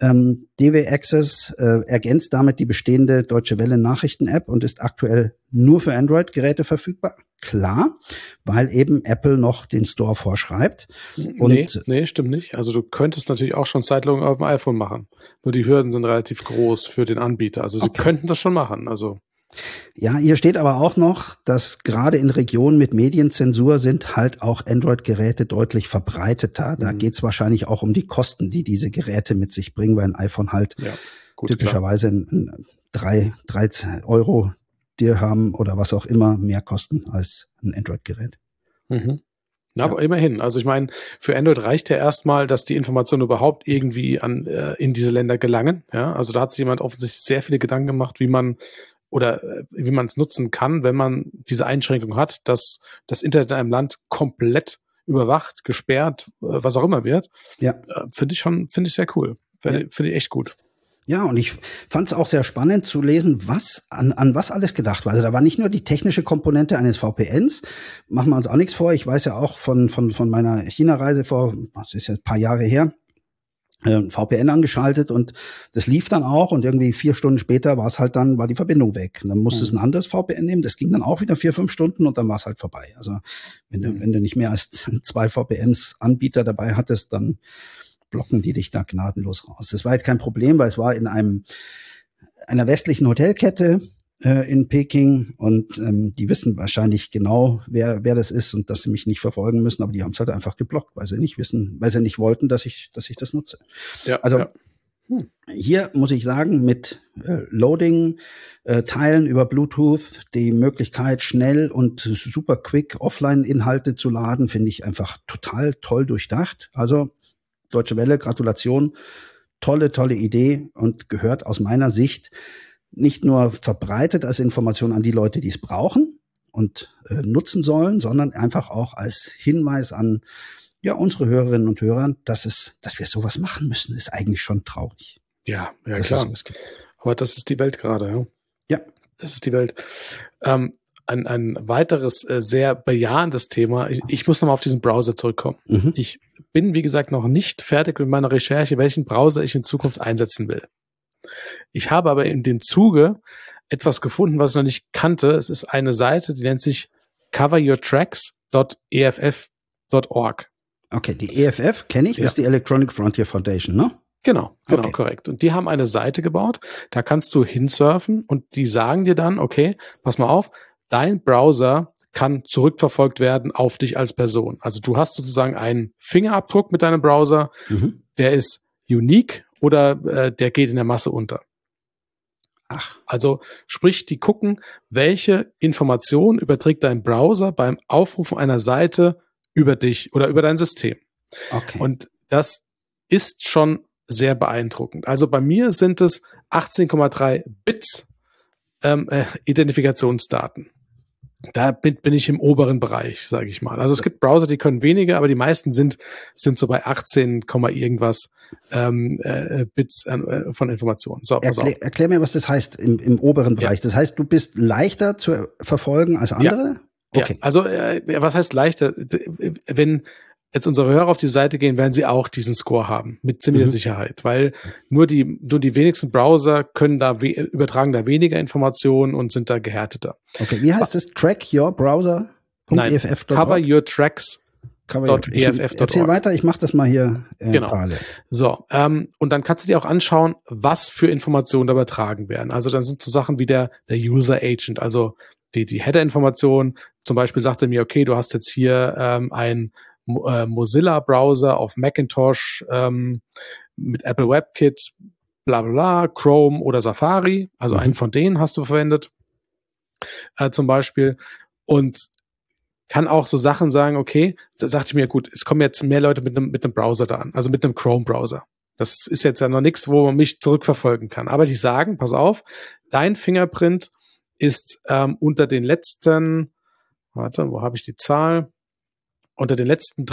DW Access ergänzt damit die bestehende Deutsche Welle Nachrichten-App und ist aktuell nur für Android-Geräte verfügbar. Klar, weil eben Apple noch den Store vorschreibt. Und nee, stimmt nicht. Also du könntest natürlich auch schon Sideloading auf dem iPhone machen. Nur die Hürden sind relativ groß für den Anbieter. Also sie könnten das schon machen. Also ja, hier steht aber auch noch, dass gerade in Regionen mit Medienzensur sind halt auch Android-Geräte deutlich verbreiteter. Da geht's wahrscheinlich auch um die Kosten, die diese Geräte mit sich bringen, weil ein iPhone halt typischerweise ein 3 Euro Dirham oder was auch immer mehr kosten als ein Android-Gerät. Na, aber immerhin. Also ich meine, für Android reicht ja erstmal, dass die Informationen überhaupt irgendwie in diese Länder gelangen. Ja, also da hat sich jemand offensichtlich sehr viele Gedanken gemacht, wie man es nutzen kann, wenn man diese Einschränkung hat, dass das Internet in einem Land komplett überwacht, gesperrt, was auch immer wird. Ja. Finde ich sehr cool. Finde ich echt gut. Ja, und ich fand es auch sehr spannend zu lesen, was an was alles gedacht war. Also da war nicht nur die technische Komponente eines VPNs, machen wir uns auch nichts vor. Ich weiß ja auch von meiner China-Reise das ist ja ein paar Jahre her, VPN angeschaltet und das lief dann auch und irgendwie 4 Stunden später war die Verbindung weg. Und dann musste es ein anderes VPN nehmen, das ging dann auch wieder 4-5 Stunden und dann war es halt vorbei. Also wenn du nicht mehr als 2 VPNs-Anbieter dabei hattest, dann blocken die dich da gnadenlos raus. Das war jetzt kein Problem, weil es war in einer westlichen Hotelkette in Peking und die wissen wahrscheinlich genau, wer das ist und dass sie mich nicht verfolgen müssen, aber die haben es halt einfach geblockt, weil sie nicht wollten, dass ich das nutze. Ja, also hier muss ich sagen, mit Loading, Teilen über Bluetooth, die Möglichkeit, schnell und super quick Offline-Inhalte zu laden, finde ich einfach total toll durchdacht. Also Deutsche Welle, Gratulation, tolle Idee und gehört aus meiner Sicht nicht nur verbreitet als Information an die Leute, die es brauchen, und nutzen sollen, sondern einfach auch als Hinweis an unsere Hörerinnen und Hörer, dass wir sowas machen müssen, ist eigentlich schon traurig. Ja, klar. Aber das ist die Welt gerade, ja. Ja. Das ist die Welt. Ein weiteres sehr bejahendes Thema. Ich muss nochmal auf diesen Browser zurückkommen. Mhm. Ich bin, wie gesagt, noch nicht fertig mit meiner Recherche, welchen Browser ich in Zukunft einsetzen will. Ich habe aber in dem Zuge etwas gefunden, was ich noch nicht kannte. Es ist eine Seite, die nennt sich coveryourtracks.eff.org. Okay, die EFF kenne ich, das ist die Electronic Frontier Foundation, ne? Genau, Okay. korrekt. Und die haben eine Seite gebaut, da kannst du hinsurfen und die sagen dir dann, okay, pass mal auf, dein Browser kann zurückverfolgt werden auf dich als Person. Also du hast sozusagen einen Fingerabdruck mit deinem Browser, der ist unique oder der geht in der Masse unter. Ach. Also sprich, die gucken, welche Information überträgt dein Browser beim Aufrufen einer Seite über dich oder über dein System. Okay. Und das ist schon sehr beeindruckend. Also bei mir sind es 18,3 Bits Identifikationsdaten. Da bin ich im oberen Bereich, sage ich mal. Also es gibt Browser, die können weniger, aber die meisten sind so bei 18, irgendwas Bits von Informationen. So, pass auf. Erklär mir, was das heißt im oberen Bereich. Ja. Das heißt, du bist leichter zu verfolgen als andere? Ja. Okay. Ja. Also was heißt leichter? Wenn jetzt unsere Hörer auf die Seite gehen, werden sie auch diesen Score haben, mit ziemlicher Sicherheit, weil nur die wenigsten Browser können übertragen da weniger Informationen und sind da gehärteter. Okay, wie heißt das? Trackyourbrowser.eff.org? Nein, coveryourtracks.eff.org. Erzähl weiter, ich mache das mal hier parallel. So, und dann kannst du dir auch anschauen, was für Informationen da übertragen werden. Also dann sind so Sachen wie der User Agent, also die Header-Information. Zum Beispiel sagt er mir, okay, du hast jetzt hier ein Mozilla-Browser auf Macintosh mit Apple WebKit, bla bla, Chrome oder Safari, also einen von denen hast du verwendet, zum Beispiel, und kann auch so Sachen sagen, okay, da sagte ich mir, gut, es kommen jetzt mehr Leute mit einem Browser da an, also mit einem Chrome-Browser. Das ist jetzt ja noch nichts, wo man mich zurückverfolgen kann. Aber die sagen, pass auf, dein Fingerprint ist unter den letzten, wo habe ich die Zahl? Unter den letzten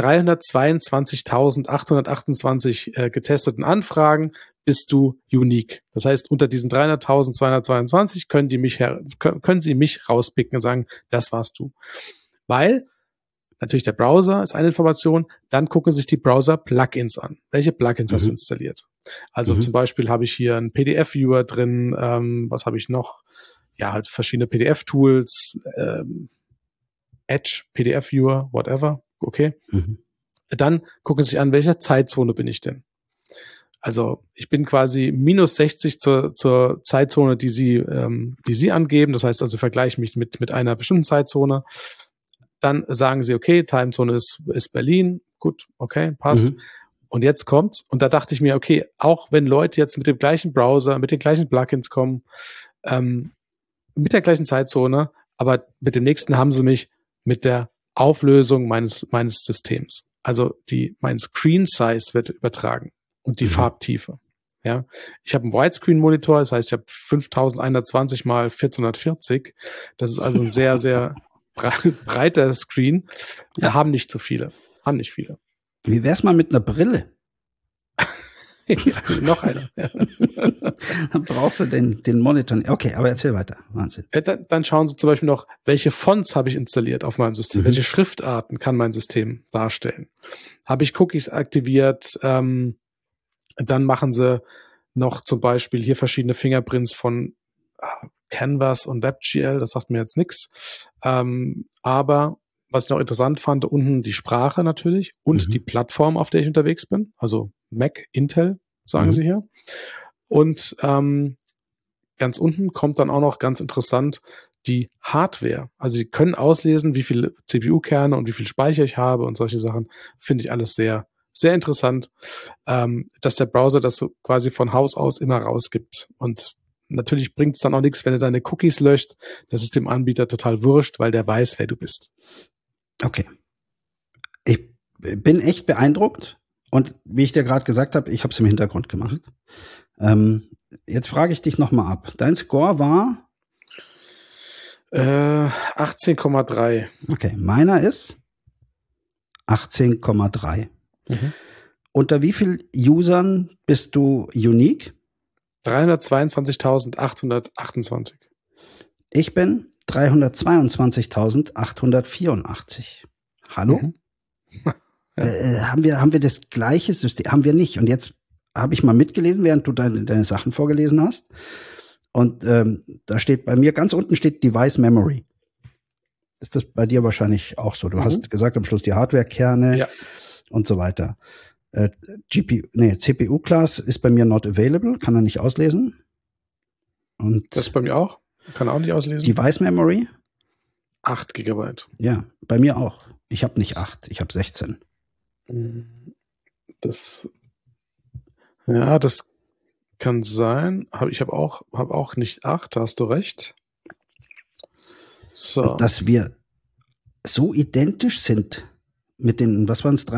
322.828 getesteten Anfragen bist du unique. Das heißt, unter diesen 300.222 können sie mich rauspicken und sagen, das warst du. Weil natürlich der Browser ist eine Information, dann gucken sich die Browser-Plugins an. Welche Plugins hast du installiert? Also zum Beispiel habe ich hier einen PDF-Viewer drin, was habe ich noch? Ja, halt verschiedene PDF-Tools, Edge, PDF-Viewer, whatever. Okay. Dann gucken Sie sich an, welcher Zeitzone bin ich denn? Also ich bin quasi minus 60 zur Zeitzone, die Sie angeben. Das heißt also, vergleiche mich mit einer bestimmten Zeitzone. Dann sagen Sie, okay, Timezone ist Berlin. Gut, okay, passt. Und jetzt kommt's. Und da dachte ich mir, okay, auch wenn Leute jetzt mit dem gleichen Browser, mit den gleichen Plugins kommen, mit der gleichen Zeitzone, aber mit dem nächsten haben sie mich mit der Auflösung meines Systems. Also mein Screen Size wird übertragen und die Farbtiefe. Ja, ich habe einen Widescreen-Monitor, das heißt, ich habe 5120 mal 1440. Das ist also ein sehr, sehr breiter Screen. Ja. Haben nicht viele. Wie wär's mal mit einer Brille? Ja, noch einer. Ja. Dann brauchst du den Monitor. Okay, aber erzähl weiter. Wahnsinn. Dann schauen Sie zum Beispiel noch, welche Fonts habe ich installiert auf meinem System? Welche Schriftarten kann mein System darstellen? Habe ich Cookies aktiviert? Dann machen Sie noch zum Beispiel hier verschiedene Fingerprints von Canvas und WebGL. Das sagt mir jetzt nichts. Aber was ich noch interessant fand, unten die Sprache natürlich und die Plattform, auf der ich unterwegs bin. Also Mac, Intel, sagen sie hier. Und ganz unten kommt dann auch noch ganz interessant die Hardware. Also Sie können auslesen, wie viele CPU-Kerne und wie viel Speicher ich habe und solche Sachen. Finde ich alles sehr, sehr interessant, dass der Browser das so quasi von Haus aus immer rausgibt. Und natürlich bringt es dann auch nichts, wenn er deine Cookies löscht. Das ist dem Anbieter total wurscht, weil der weiß, wer du bist. Okay. Ich bin echt beeindruckt. Und wie ich dir gerade gesagt habe, ich habe es im Hintergrund gemacht. Jetzt frage ich dich nochmal ab. Dein Score war? 18,3. Okay, meiner ist 18,3. Unter wie viel Usern bist du unique? 322.828. Ich bin 322.884. Hallo? Haben wir das gleiche System? Haben wir nicht. Und jetzt habe ich mal mitgelesen, während du deine Sachen vorgelesen hast. Und da steht bei mir, ganz unten steht Device Memory. Ist das bei dir wahrscheinlich auch so? Du hast gesagt am Schluss die Hardware-Kerne und so weiter. CPU-Class ist bei mir not available, kann er nicht auslesen. Und das ist bei mir auch. Kann er auch nicht auslesen. Device Memory? 8 GB. Ja, bei mir auch. Ich habe nicht 8, ich habe 16. Das kann sein. Ich habe auch nicht 8, da hast du recht. So. Und dass wir so identisch sind mit den, was waren es,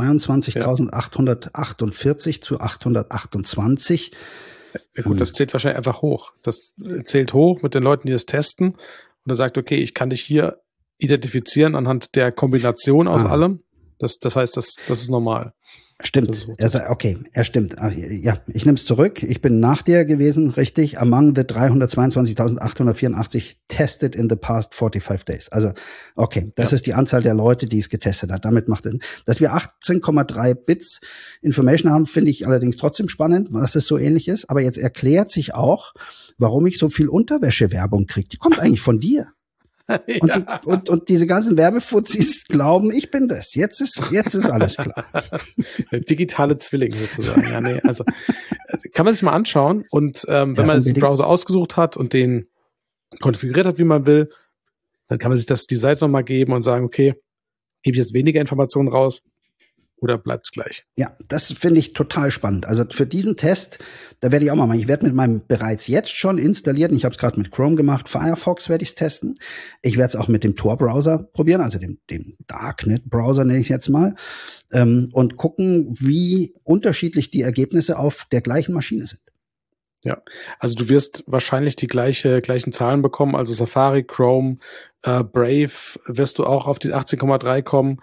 322.848 zu 828. Ja gut, das zählt wahrscheinlich einfach hoch. Das zählt hoch mit den Leuten, die das testen. Und er sagt, okay, ich kann dich hier identifizieren anhand der Kombination aus allem. Das heißt, das ist normal. Stimmt. Er stimmt. Ja, ich nehme es zurück. Ich bin nach dir gewesen, richtig. Among the 322.884 tested in the past 45 days. Also, okay, das ist die Anzahl der Leute, die es getestet hat. Damit macht es Sinn. Dass wir 18,3 Bits Information haben, finde ich allerdings trotzdem spannend, dass es so ähnlich ist. Aber jetzt erklärt sich auch, warum ich so viel Unterwäsche-Werbung kriege. Die kommt eigentlich von dir. Und diese ganzen Werbefuzis glauben, ich bin das. Jetzt ist alles klar. Digitale Zwilling sozusagen. Ja, nee, also kann man sich mal anschauen und wenn man jetzt den Browser ausgesucht hat und den konfiguriert hat, wie man will, dann kann man sich die Seite nochmal geben und sagen, okay, gebe ich jetzt weniger Informationen raus oder bleibt's gleich? Ja, das finde ich total spannend. Also für diesen Test, da werde ich auch mal machen. Ich werde mit meinem bereits jetzt schon installierten, ich habe es gerade mit Chrome gemacht, Firefox werde ich es testen. Ich werde es auch mit dem Tor-Browser probieren, also dem Darknet-Browser nenne ich es jetzt mal, und gucken, wie unterschiedlich die Ergebnisse auf der gleichen Maschine sind. Ja, also du wirst wahrscheinlich die gleichen Zahlen bekommen, also Safari, Chrome, Brave wirst du auch auf die 18,3 kommen.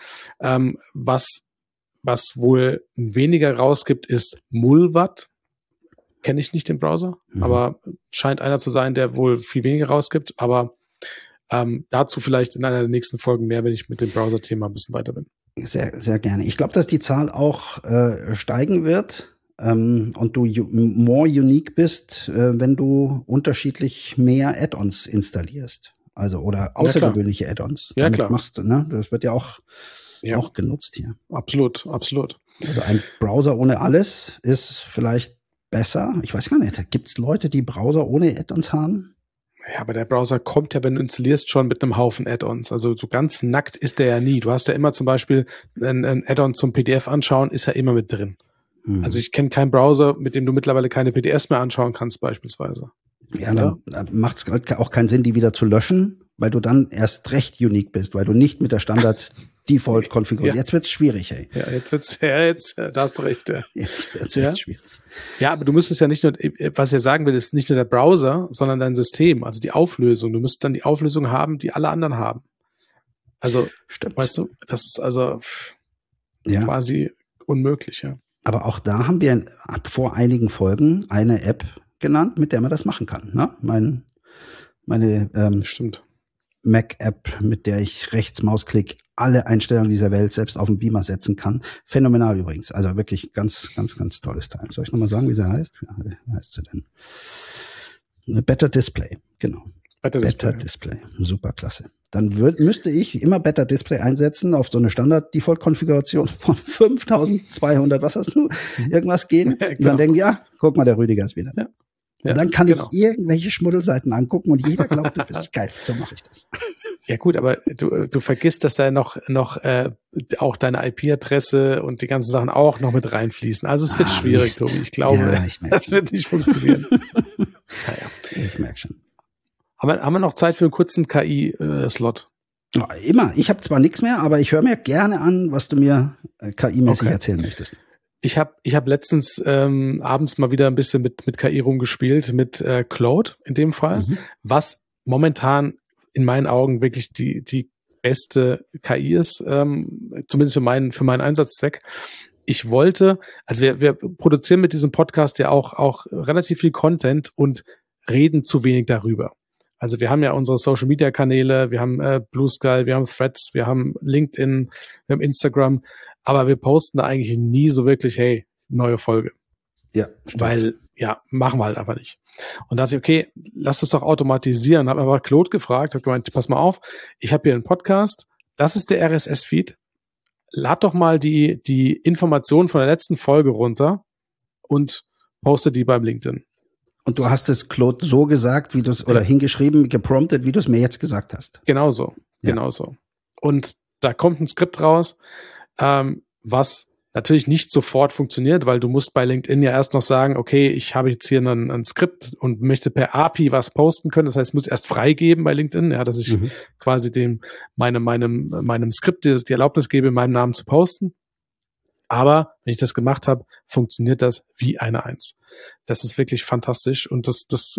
Was wohl weniger rausgibt, ist Mulvat. Kenne ich nicht den Browser, aber scheint einer zu sein, der wohl viel weniger rausgibt. Aber dazu vielleicht in einer der nächsten Folgen mehr, wenn ich mit dem Browser-Thema ein bisschen weiter bin. Sehr, sehr gerne. Ich glaube, dass die Zahl auch steigen wird und du more unique bist, wenn du unterschiedlich mehr Add-ons installierst. Also oder außergewöhnliche Add-ons. Ja, klar. Machst du, ne? Das wird ja auch genutzt hier. Absolut, absolut. Also ein Browser ohne alles ist vielleicht besser. Ich weiß gar nicht. Gibt es Leute, die Browser ohne Add-ons haben? Ja, aber der Browser kommt ja, wenn du installierst, schon mit einem Haufen Add-ons. Also so ganz nackt ist der ja nie. Du hast ja immer zum Beispiel ein Add-on zum PDF anschauen, ist ja immer mit drin. Also ich kenne keinen Browser, mit dem du mittlerweile keine PDFs mehr anschauen kannst beispielsweise. Ja, dann macht es auch keinen Sinn, die wieder zu löschen, weil du dann erst recht unique bist, weil du nicht mit der Standard-Default konfigurierst. Jetzt wird's schwierig, ey. Ja, da hast du recht. Ja. Jetzt wird's echt schwierig. Ja, aber du müsstest ja nicht nur, was ich sagen will, ist nicht nur der Browser, sondern dein System, also die Auflösung. Du müsstest dann die Auflösung haben, die alle anderen haben. Also, stimmt. Weißt du, das ist also quasi unmöglich, ja. Aber auch da haben wir vor einigen Folgen eine App genannt, mit der man das machen kann. Ne? Meine Stimmt. Mac-App, mit der ich rechts Mausklick alle Einstellungen dieser Welt selbst auf den Beamer setzen kann. Phänomenal übrigens. Also wirklich ganz, ganz, ganz tolles Teil. Soll ich nochmal sagen, wie sie heißt? Ja, wie heißt sie denn? Better Display, genau. Better Display. Super klasse. Dann müsste ich immer Better Display einsetzen auf so eine Standard-Default-Konfiguration von 5200, was hast du? Irgendwas gehen. Ja, und dann denken die, guck mal, der Rüdiger ist wieder. Ja. Und dann kann ich irgendwelche Schmuddelseiten angucken und jeder glaubt, du bist geil. So mache ich das. Ja gut, aber du vergisst, dass da noch auch deine IP-Adresse und die ganzen Sachen auch noch mit reinfließen. Also es wird schwierig, Tobi. Ich glaube, das wird nicht funktionieren. Ich merke schon. Aber haben wir noch Zeit für einen kurzen KI-Slot? Immer. Ich habe zwar nichts mehr, aber ich höre mir gerne an, was du mir KI-mäßig erzählen möchtest. Ich hab letztens abends mal wieder ein bisschen mit KI rumgespielt, mit Claude in dem Fall, was momentan in meinen Augen wirklich die beste KI ist, zumindest für meinen Einsatzzweck. Ich wollte, also wir produzieren mit diesem Podcast ja auch relativ viel Content und reden zu wenig darüber. Also wir haben ja unsere Social-Media-Kanäle, wir haben Blue Sky, wir haben Threads, wir haben LinkedIn, wir haben Instagram, aber wir posten da eigentlich nie so wirklich, hey, neue Folge. Ja, stimmt. Weil, ja, machen wir halt einfach nicht. Und da dachte ich, okay, lass es doch automatisieren. Habe einfach Claude gefragt, habe gemeint, pass mal auf, ich habe hier einen Podcast, das ist der RSS-Feed, lad doch mal die Informationen von der letzten Folge runter und poste die beim LinkedIn. Und du hast es Claude so gesagt, wie du es, oder hingeschrieben, gepromptet, wie du es mir jetzt gesagt hast. Genauso. Und da kommt ein Skript raus, was natürlich nicht sofort funktioniert, weil du musst bei LinkedIn ja erst noch sagen, okay, ich habe jetzt hier ein Skript und möchte per API was posten können. Das heißt, ich muss erst freigeben bei LinkedIn, ja, dass ich quasi meinem Skript die Erlaubnis gebe, in meinem Namen zu posten. Aber wenn ich das gemacht habe, funktioniert das wie eine Eins. Das ist wirklich fantastisch. Und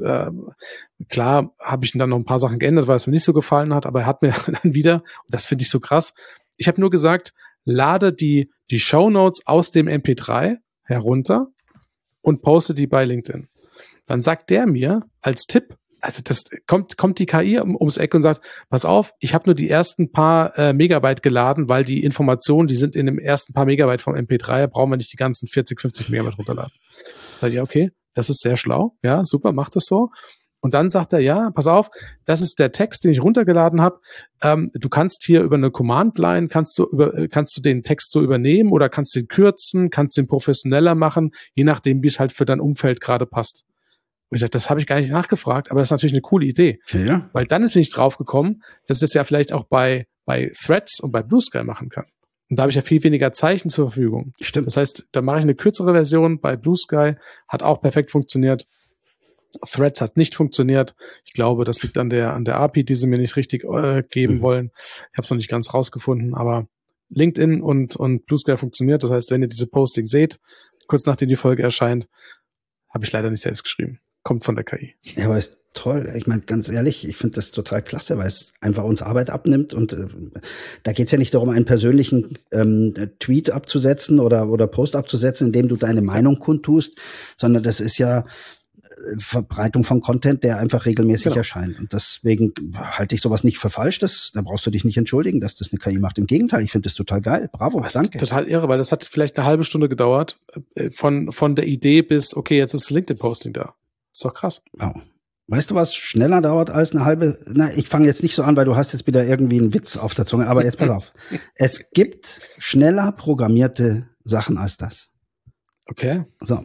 klar habe ich dann noch ein paar Sachen geändert, weil es mir nicht so gefallen hat, aber er hat mir dann wieder, und das finde ich so krass, ich habe nur gesagt, lade die Shownotes aus dem MP3 herunter und poste die bei LinkedIn. Dann sagt der mir als Tipp, also das kommt die KI ums Eck und sagt, pass auf, ich habe nur die ersten paar Megabyte geladen, weil die Informationen, die sind in dem ersten paar Megabyte vom MP3, brauchen wir nicht die ganzen 40, 50 Megabyte runterladen. Sag ich, ja, okay, das ist sehr schlau, ja, super, mach das so. Und dann sagt er, ja, pass auf, das ist der Text, den ich runtergeladen habe. Du kannst hier über eine Command-Line, kannst du den Text so übernehmen oder kannst den kürzen, kannst den professioneller machen, je nachdem, wie es halt für dein Umfeld gerade passt. Und ich sage, das habe ich gar nicht nachgefragt, aber das ist natürlich eine coole Idee. Ja. Weil dann bin ich drauf gekommen, dass ich das ja vielleicht auch bei Threads und bei Blue Sky machen kann. Und da habe ich ja viel weniger Zeichen zur Verfügung. Stimmt. Das heißt, da mache ich eine kürzere Version bei Blue Sky, hat auch perfekt funktioniert. Threads hat nicht funktioniert. Ich glaube, das liegt an der API, die sie mir nicht richtig geben wollen. Ich habe es noch nicht ganz rausgefunden, aber LinkedIn und Blue Sky funktioniert. Das heißt, wenn ihr diese Posting seht, kurz nachdem die Folge erscheint, habe ich leider nicht selbst geschrieben. Kommt von der KI. Ja, aber ist toll. Ich meine, ganz ehrlich, ich finde das total klasse, weil es einfach uns Arbeit abnimmt. Und da geht's ja nicht darum, einen persönlichen Tweet abzusetzen oder Post abzusetzen, in dem du deine Meinung kundtust, sondern das ist ja Verbreitung von Content, der einfach regelmäßig erscheint. Und deswegen halte ich sowas nicht für falsch. Da brauchst du dich nicht entschuldigen, dass das eine KI macht. Im Gegenteil, ich finde das total geil. Bravo, danke. Total irre, weil das hat vielleicht eine halbe Stunde gedauert, von der Idee bis, okay, jetzt ist das LinkedIn-Posting da. Ist doch krass. Wow. Weißt du, was schneller dauert als eine halbe? Na, ich fange jetzt nicht so an, weil du hast jetzt wieder irgendwie einen Witz auf der Zunge. Aber jetzt pass auf. Es gibt schneller programmierte Sachen als das. Okay. So,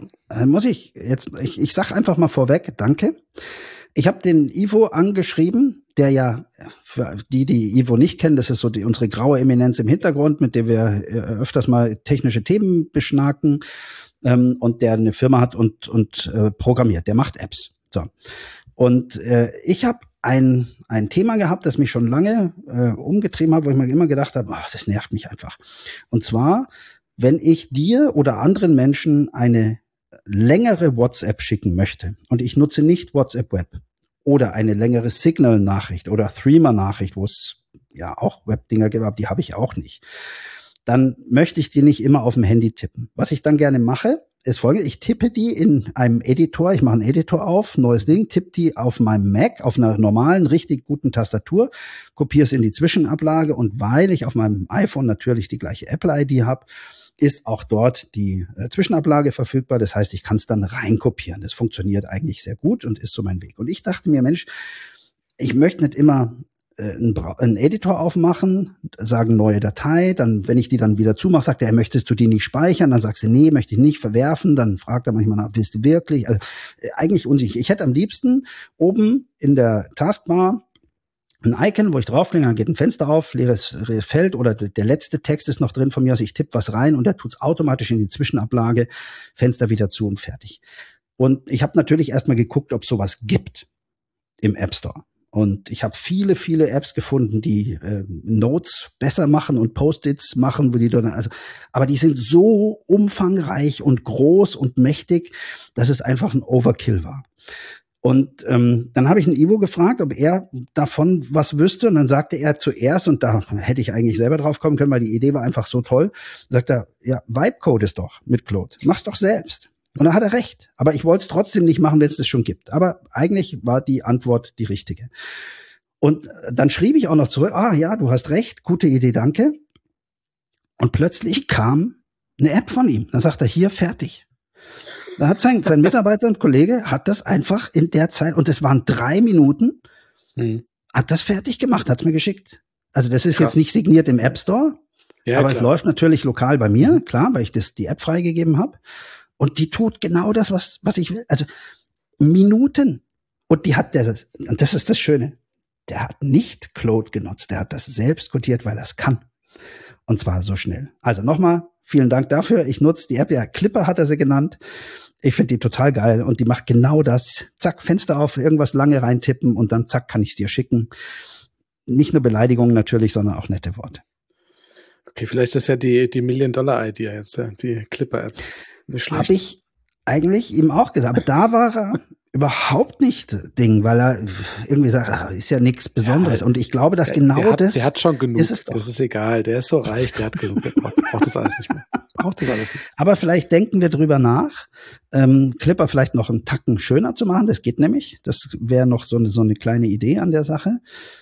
ich sag einfach mal vorweg, danke. Ich habe den Ivo angeschrieben, der ja, für die Ivo nicht kennen, das ist so unsere graue Eminenz im Hintergrund, mit der wir öfters mal technische Themen beschnacken, und der eine Firma hat und programmiert. Der macht Apps. So. Und ich habe ein Thema gehabt, das mich schon lange umgetrieben hat, wo ich mir immer gedacht habe, das nervt mich einfach. Und zwar, wenn ich dir oder anderen Menschen eine längere WhatsApp schicken möchte und ich nutze nicht WhatsApp Web oder eine längere Signal-Nachricht oder Threema-Nachricht, wo es ja auch Web-Dinger gibt, aber die habe ich auch nicht, dann möchte ich die nicht immer auf dem Handy tippen. Was ich dann gerne mache, ist folgendes: Ich tippe die in einem Editor, ich mache einen Editor auf, neues Ding, tippe die auf meinem Mac, auf einer normalen, richtig guten Tastatur, kopiere es in die Zwischenablage und weil ich auf meinem iPhone natürlich die gleiche Apple-ID habe, ist auch dort die Zwischenablage verfügbar. Das heißt, ich kann es dann reinkopieren. Das funktioniert eigentlich sehr gut und ist so mein Weg. Und ich dachte mir, Mensch, ich möchte nicht immer einen Editor aufmachen, sagen neue Datei, dann, wenn ich die dann wieder zumache, sagt er, möchtest du die nicht speichern? Dann sagst du, nee, möchte ich nicht verwerfen. Dann fragt er manchmal nach, willst du wirklich? Also, eigentlich unsicher. Ich hätte am liebsten oben in der Taskbar ein Icon, wo ich draufklicke, dann geht ein Fenster auf, leeres Feld oder der letzte Text ist noch drin von mir, also ich tippe was rein und der tut's automatisch in die Zwischenablage, Fenster wieder zu und fertig. Und ich habe natürlich erstmal geguckt, ob sowas gibt im App Store. Und ich habe viele, viele Apps gefunden, die Notes besser machen und Post-its machen, wo die dann, aber die sind so umfangreich und groß und mächtig, dass es einfach ein Overkill war. Und dann habe ich einen Ivo gefragt, ob er davon was wüsste. Und dann sagte er zuerst, und da hätte ich eigentlich selber drauf kommen können, weil die Idee war einfach so toll, sagt er, ja, Vibecode ist doch mit Claude. Mach's doch selbst. Und da hat er recht. Aber ich wollte es trotzdem nicht machen, wenn es das schon gibt. Aber eigentlich war die Antwort die richtige. Und dann schrieb ich auch noch zurück, ja, du hast recht, gute Idee, danke. Und plötzlich kam eine App von ihm. Dann sagt er, hier, fertig. Da hat sein Mitarbeiter und Kollege hat das einfach in der Zeit, und es waren 3 Minuten, hat das fertig gemacht, hat's mir geschickt. Also das ist jetzt nicht signiert im App Store, aber es läuft natürlich lokal bei mir, klar, weil ich die App freigegeben habe. Und die tut genau das, was ich will. Also Minuten. Und und das ist das Schöne, der hat nicht Claude genutzt, der hat das selbst codiert, weil er es kann. Und zwar so schnell. Also nochmal, vielen Dank dafür. Ich nutze die App, ja, Clipper hat er sie genannt. Ich finde die total geil und die macht genau das. Zack, Fenster auf, irgendwas lange reintippen und dann zack, kann ich es dir schicken. Nicht nur Beleidigungen natürlich, sondern auch nette Worte. Okay, vielleicht ist ja die Million-Dollar-Idee jetzt, die Clipper-App. Nicht schlecht. Habe ich eigentlich ihm auch gesagt. Aber da war er überhaupt nicht Ding, weil er irgendwie sagt, ist ja nichts Besonderes. Und ich glaube, dass der hat schon genug. Ist es doch. Das ist egal. Der ist so reich, der hat genug. Der braucht das alles nicht mehr. Aber vielleicht denken wir drüber nach, Clipper vielleicht noch einen Tacken schöner zu machen. Das geht nämlich. Das wäre noch so eine kleine Idee an der Sache.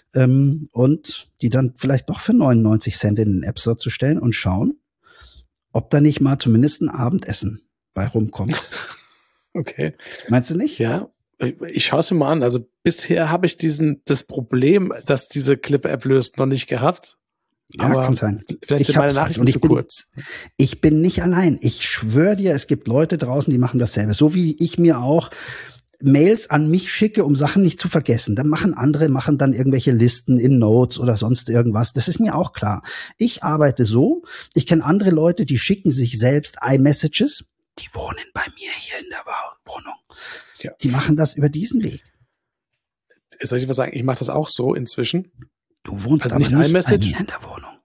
Und die dann vielleicht doch für 99 Cent in den App Store zu stellen und schauen, ob da nicht mal zumindest ein Abendessen bei rumkommt. Okay. Meinst du nicht? Ja, ich schaue es mir mal an. Also bisher habe ich das Problem, dass diese Clipper-App löst, noch nicht gehabt. Ja, aber kann sein. Vielleicht sind meine Nachrichten zu kurz. Ich bin nicht allein. Ich schwöre dir, es gibt Leute draußen, die machen dasselbe. So wie ich mir auch Mails an mich schicke, um Sachen nicht zu vergessen. Dann andere machen dann irgendwelche Listen in Notes oder sonst irgendwas. Das ist mir auch klar. Ich arbeite so. Ich kenne andere Leute, die schicken sich selbst iMessages. Die wohnen bei mir hier in der Wohnung. Ja. Die machen das über diesen Weg. Soll ich was sagen? Ich mache das auch so inzwischen. Du wohnst also aber nicht bei mir in der Wohnung.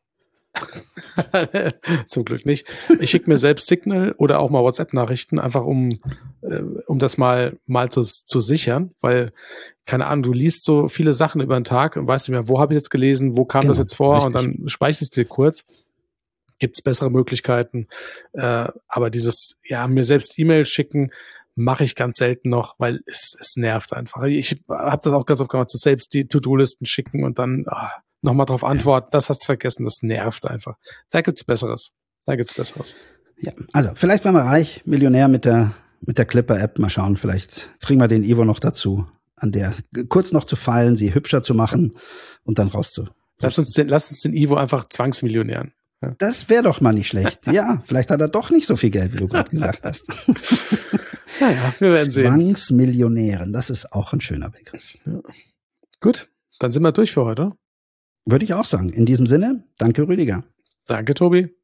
Zum Glück nicht. Ich schicke mir selbst Signal oder auch mal WhatsApp-Nachrichten, einfach um das mal zu sichern, weil, keine Ahnung, du liest so viele Sachen über den Tag und weißt nicht mehr, wo habe ich jetzt gelesen, wo kam das jetzt vor, richtig. Und dann speicherst du dir kurz. Gibt's bessere Möglichkeiten. Aber dieses, mir selbst E-Mails schicken, mache ich ganz selten noch, weil es nervt einfach. Ich habe das auch ganz oft gemacht, selbst die To-Do-Listen schicken und dann nochmal drauf antworten, das hast du vergessen, das nervt einfach. Da gibt's Besseres. Ja, also vielleicht werden wir reich, Millionär mit der Clipper-App. Mal schauen, vielleicht kriegen wir den Ivo noch dazu, an der kurz noch zu feilen, sie hübscher zu machen und dann rauszu. Lass uns den Ivo einfach zwangsmillionären. Ja. Das wäre doch mal nicht schlecht. Ja, vielleicht hat er doch nicht so viel Geld, wie du gerade gesagt hast. Naja, wir werden sehen. Zwangsmillionären, das ist auch ein schöner Begriff. Ja. Gut, dann sind wir durch für heute. Würde ich auch sagen. In diesem Sinne, danke Rüdiger. Danke Tobi.